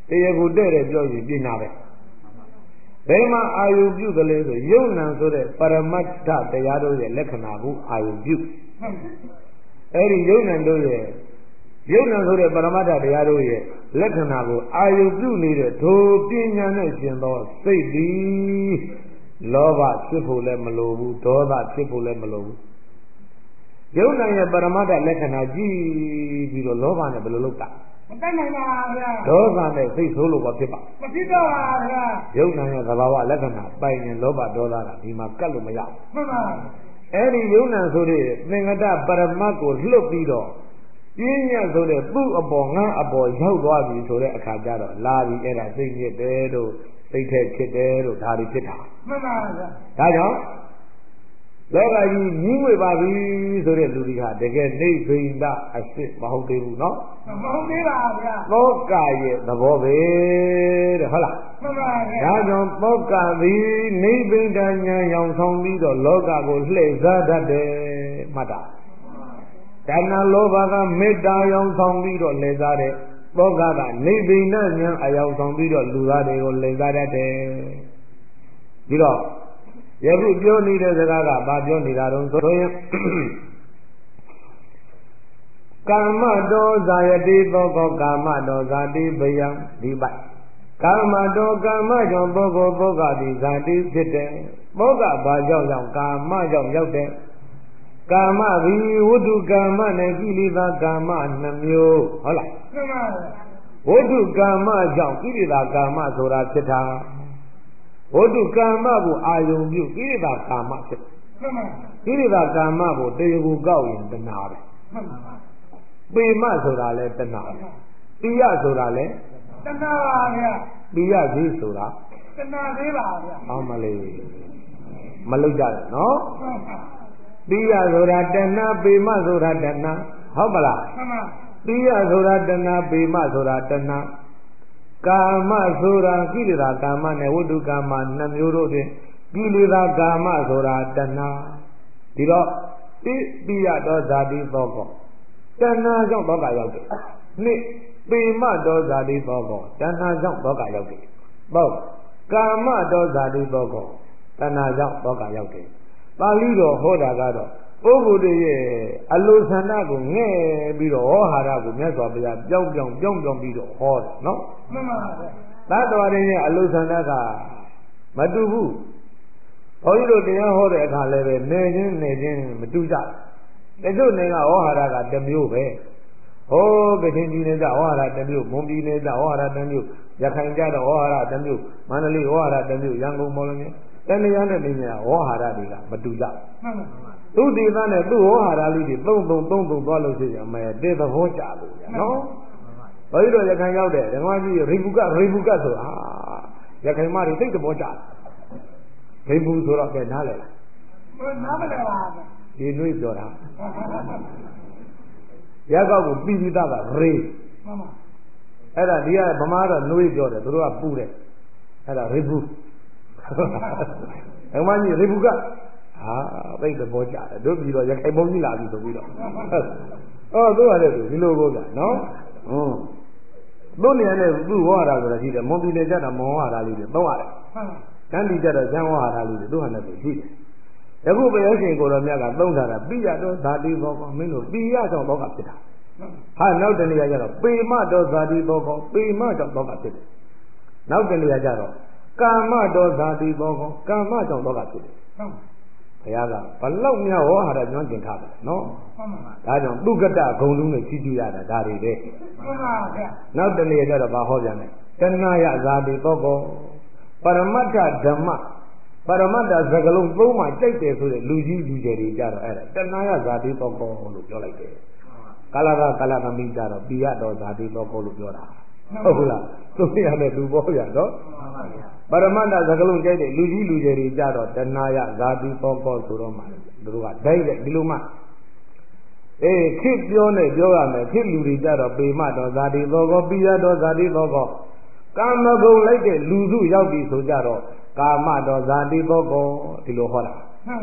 တရားကိုတဲ့တဲ့ပြောရင်ပညာပဲဘယ်မှာအာယုပြုကလေးဆိုယုံနံဆိုတဲ့ပရမတ္ထတရားတို့ရဲ့လက္ခဏာကိုအာယုပြုအဲ့ဒီယုံနံတို့ရဲ့ယုံနံဆိုတဲ့ပရမတ္ထတရားတို့ရဲ့လက္ခဏာကိုအာယုပြုနေတဲ့ထိုပညာနဲ့ရှင်သောစိတ်သည်လောဘဖြစ်ဖို့လည်းမလိုဘူးဒေါသဖြစ်ဖို့လည်းမလိုဘူးယုံနံရဲ့ပရမတ္ထလက္ခဏာကြည့်ပြီးတော့လောဘနဲ့ဘယ်လိုလုပ်တာမတတ်နိုင်ပါဗျာဒေါသနဲ့စိတ်ဆိုးလို့ဘာဖြစ်ပါမဖြစ်တော့ပါဗျာယုံနံရဲ့သဘာဝလက္ခဏာပိုင်ရင်လောဘဒေါသကဒီမှာကတ်လို့မရဘူးမှန်ပါအဲ့ဒီယုံနံဆိုတဲ့သင်္ကတပရမတ်ကိုလွတ်ပြီးတော့ပြင်းညတ်ဆိုတဲ့သူ့အပေါ်ငါအပေါ်ရောက်သွားပြီဆိုတဲ့အခါကျတော့လာပြီအဲ့ဒါစိတ်ညစ်တယ်လို့စိတ်ထဲဖြစ်တယ်လို့ဒါတွေဖြစ်တာမှန်ပါဗျာဒါကြောင့်လောကကြီးကြီးငွေပါပြီဆိုတဲ့လူတွေကတကယ်နေဘိန္ဒအစ်စ်မဟုတ်သေးဘူးနော်မဟုတ်သေးပါဗျာသောကရဲ့သဘောပဲတဲ့ဟုတ်လားမှန်ပါဗျာဒါကြောင့်သောကသည်နေဘိန္ဒဉာဏ်ရောင်ဆောင်ပြီးတော့လောကကိုလှည့်စားတတ်တယ်မှတ်တာဒါနလောဘကမေတ္တာရောင်ဆောင်ပြီးတော့လှည့်စားတယ်သောကကနေဘိန္ဒဉာဏ်အယောင်ဆောင်ပြီးတော့လူသားတွေကိုလှည့်စားတတ်တယ်ပြီးတော့ယခုပြောနေတဲ့စကားကဘာပြောနေတာတုံးဆိုရင်ကာမတောဇာယတိသောကောကာမတောဇာတိဘယံဒီပိုက်ကာမတောကာမကြောင့်ပုဂ္ဂိုလ်ပုဂ္ဂတိဇာတိဖြစ်တယ်ပုဂ္ဂဘာကြောင့်ကြောင့်ကာမကြောင့်ရောက်တယ်ကာမဘီဝတ္ထုကာမနဲ့ကိလေသာကာမနှမျိုးဟုတ်လားမှန်ပါဝတ္ထုကာမကြောင့်ကိလေသာကာမဆိုတာဖြစ်တာဝတ္ထုကာမကိုအာယုံပြုကိလေသာကာမဖြစ်ကိလေသာကာမကိုတရားကိုကောက်ရင်တဏှာပဲပေမဆိုတာလဲတဏှာပဲပိယဆိုတာလဲတဏှာပါဗျာပိယကြီးဆိုတာတဏှာသေးပါဗျာဟောမလေးမလုပ်ကြနဲ့နော်ပိယဆိုတာတဏှာပေမဆိုတာတဏှာဟုတ်မလားမှန်ပါပိယဆိုတာတဏှာပေမဆိုတာတဏှာကာမဆိုတာကိလေသာကာမနဲ့ဝတ္ထုကာမနှစ်မျိုးတို့ဖြင့်ကိလေသာကာမဆိုတာတဏှာဒီတော့ပိပိယတော်ဇာတိသောကောတဏှာကြောင့်သောကရောက်တယ်နှစ်ပေမတော်ဇာတိသောကောတဏှာကြောင့်သောကရောက်တယ်ပေါ့ကာမတော်ဇာတိသောကောတဏှာကြောင့်သောကရောက်တယ်ပါဠိတော်ဟောတာကတော့ပုဂ္ဂိုလ်တွေရဲ့အလိုဆန္ဒကိုငဲ့ပြီးတော့ဟောဟာရကိုမြတ်စွာဘုရားပြောင်းပြောင်းပြောင်းပြောင်းပြီးတော့ဟောတယ်နော်မှန်ပါဗျာသတ္တဝါတွေရဲ့အလိုဆန္ဒကမတူဘူးဘုန်းကြီးတို့တရားဟောတဲ့အခါလည်းပဲနေချင်းနေချင်းမတူကြတချို့နေကဟောဟာရကတစ်မျိုးပဲဟောကချင်ပြည်နယ်ကဟောဟာရတစ်မျိုးမွန်ပြည်နယ်ကဟောဟာရတစ်မျိုးရခိုင်ကျတော့ဟောဟာရတစ်မျိုးမန္တလေးဟောဟာရတစ်မျိုးရန်ကုန်မော်လမြိုင်တဏှာနဲ့နေညာဟောဟာရတွေကမတူကြမှန်ပါသူဒေသနဲ့သူ့ဟောဟာရလေးတွေသုံးသုံးသုံးသုံးသွားလို့ရှိရင်အမေတဲ့သဘောကြလို့နော်ဘယ်လိုရခိုင်ရောက်တဲ့ဓမ္မကြီးရိပုကရိပုကဆိုတာရခိုင်မတွေသိတဲ့ဘောကြရိပုဆိုတော့ကဲနားလဲလားနားမလဲပါဘူးဒီနှွေးပြောတာရကောက်ကိုပြီးပြီးသားကရေမှန်ပါအဲ့ဒါဒီကဗမာတော့နှွေးပြောတယ်သူတို့ကပူတယ်အဲ့ဒါရိပုဓမ္မကြီးရိပုကဟာသိတဲ့ဘောကြတယ်တို့ပြီးတော့ရခိုင်ဘုံကြီးလာပြီဆိုပြီးတော့အော်သူကလည်းဒီလိုကိုဗျာနော်ဟုတ်တို့နေရာနဲ့သူ့ဝါရဆိုတာရှိတယ်မွန်ပြည်နယ်ကျတော့မွန်ဝါရလေးတွေသုံးရတယ်တန်းပြည်ကျတော့ကျန်းဝါရလေးတွေသူ့ဟာနဲ့သူရှိတယ်ယခုဘုရားရှင်ကိုတော်မြတ်ကသုံးထားတာပိယတော်ဇာတိဘောကောမင်းတို့ပိယကြောင့်တော့ကဖြစ်တာဟာနောက်တနေရာကျတော့ပေမတော်ဇာတိဘောကောပေမကြောင့်တော့ကဖြစ်တယ်နောက်တနေရာကျတော့ကာမတော်ဇာတိဘောကောကာမကြောင့်တော့ကဖြစ်တယ်ဘုရားကဘလောက်များဟောဟာတာကျွမ်းကျင်ထားတယ်နော်ဒါကြောင့်သူကတ္တဂုံလုံးနဲ့ကြီးကြည့်ရတာဒါတွေပဲမှန်ပါဗျာနောက်တနေ့ကျတော့ဘာဟောပြန်လဲတဏှာယဇာတိသောကောပရမတ္ထဓမ္မပရမတ္ထစကလုံးသုံးမှကြိုက်တယ်ဆိုတဲ့လူကြီးလူကျယ်တွေကြတော့အဲ့ဒါတဏှာယဇာတိသောကောလို့ပြောလိုက်တယ်ကာလကကာလသမီးကြတော့ပိယတော်ဇာတိသောကောလို့ပြောတာဟုတ်လားသူရတဲ့လူပေါ်ရတော့ပရမတ္ထစကလုံးကြိုက်တဲ့လူကြီးလူကျယ်တွေကြတော့တဏှာယဇာတိသောကောဆိုတော့မှသူတို့ကဒိုက်တဲ့ဒီလိုမှအေးခစ်ပြောနေပြောရမယ်ခစ်လူတွေကြတော့ပေမတော်ဇာတိသောကောပိယတော်ဇာတိသောကောကာမဂုဏ်လိုက်တဲ့လူစုရောက်ပြီဆိုကြတော့ကာမတော်ဇာတိသောကောဒီလိုဟောတာ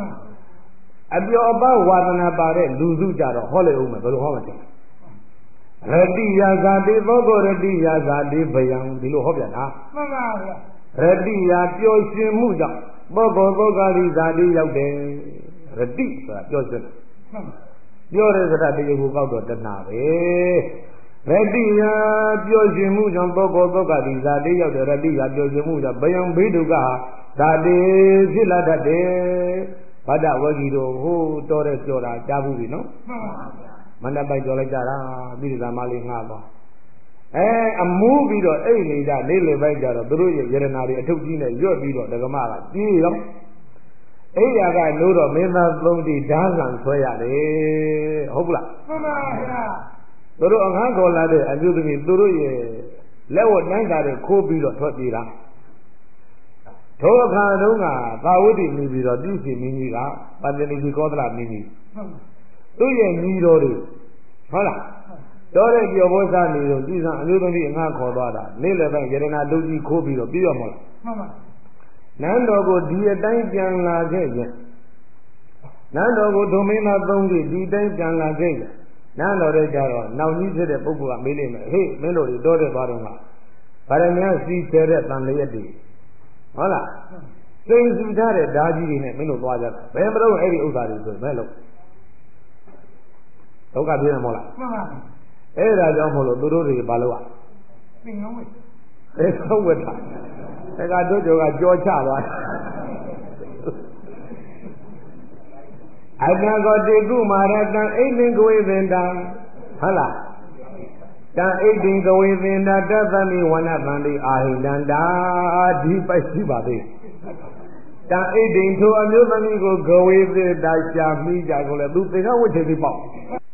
အပြောအပဝါဒနာပါတဲ့လူစုကြတော့ဟောလိုက်ဦးမယ်ဘယ်လိုဟောမလဲရတိယဇာတိပုဂ္ဂိုလ်ရတိယဇာတိဘယံဒီလိုဟောပြန်တာမှန်ပါဗျာရတိယပျော်ရွှင်မှုကြောင့်ပုဂ္ဂိုလ်ပုဂ္ဂလိဇာတိရောက်တယ်ရတိဆိုတာပျော်ရွှင်မှန်ပါပြောတဲ့စကားတကယ်ကိုကောက်တော့တဏှာပဲရတိယပျော်ရွှင်မှုကြောင့်ပုဂ္ဂိုလ်ပုဂ္ဂလိဇာတိရောက်တယ်ရတိယပျော်ရွှင်မှုကြောင့်ဘယံဘေးဒုက္ခဇာတိဖြစ်လာတတ်တယ်ဗဒ္ဒဝဂီတို့ဟိုးတော်တဲ့ပြောတာကြားဘူးပြီနော်မှန်ပါဗျာမန္တပိုက်ပြောလိုက်ကြတာပြည်သာမလေးငှားသွားအဲအမူးပြီးတော့အိတ်နေကြလေးလေပိုက်ကြတော့သူတို့ရဲ့ယရနာတွေအထုပ်ကြီးနဲ့ရွတ်ပြီးတော့ဒကမကပြေးရောအိယာကလို့တော့မင်းသားသုံးတီဓာတ်ဆံဆွဲရတယ်ဟုတ်ပလားမှန်ပါဗျာသူတို့အခန်းခေါ်လာတဲ့အမျိုးသမီးသူတို့ရဲ့လက်ဝတ်တန်းတာတွေခိုးပြီးတော့ထွက်ပြေးတာထိုအခါတုန်းကသာဝတိမိပြီးတော့ပြုစီမင်းကြီးကပတ္တနိကြီးကောသလမင်းကြီးမှန်ပါသူ့ရဲ့ညီတော်တွေဟုတ်လားတော်တဲ့ပြောဘောစားနေတော့ပြည်စံအမျိုးသမီးအငှားခေါ်သွားတာနေ့လည်းပဲယရနာတုတ်ကြီးခိုးပြီးတော့ပြေးရမလားမှန်ပါနန်းတော်ကိုဒီအတိုင်းပြန်လာခဲ့ရင်နန်းတော်ကိုဒုမင်းသားသုံးကြီးဒီတိုင်းပြန်လာခဲ့ရင်နန်းတော်ရဲ့ကြတော့နောက်ကြီးဖြစ်တဲ့ပုဂ္ဂိုလ်ကမေးလိမ့်မယ်ဟေ့မင်းတို့တွေတော်တဲ့သွားတော့ကဗရမယစီဆဲတဲ့တန်လျက်တွေဟုတ်လားစိန်စီထားတဲ့ဓာကြီးတွေနဲ့မင်းတို့သွားကြတာဘယ်မလို့အဲ့ဒီဥစ္စာတွေဆိုဘယ်လို့ဒုက္ခပြင်းတယ်မဟုတ်လားမှန်ပါအဲ့ဒါကြောင့်မို့လို့သူတို့တွေဘာလို့อ่ะသင်္ကန်းဝိအဲဆုံးဝတ်တာတက္ကတို့ကျော်ကကြောချသွားအတံကိုတေကုမာရတံအိဋ္ဌင်ကဝေသင်တံဟုတ်လားတံအိဋ္ဌင်ကဝေသင်တတသမိဝနတံတိအာဟိတံတာဒီပိုက်ရှိပါသေးတံအိဋ္ဌင်ထိုအမျိုးသမီးကိုကဝေသင်တာရှာမိကြကိုလေသူသေကဝတ်ချေပြီးပေါ့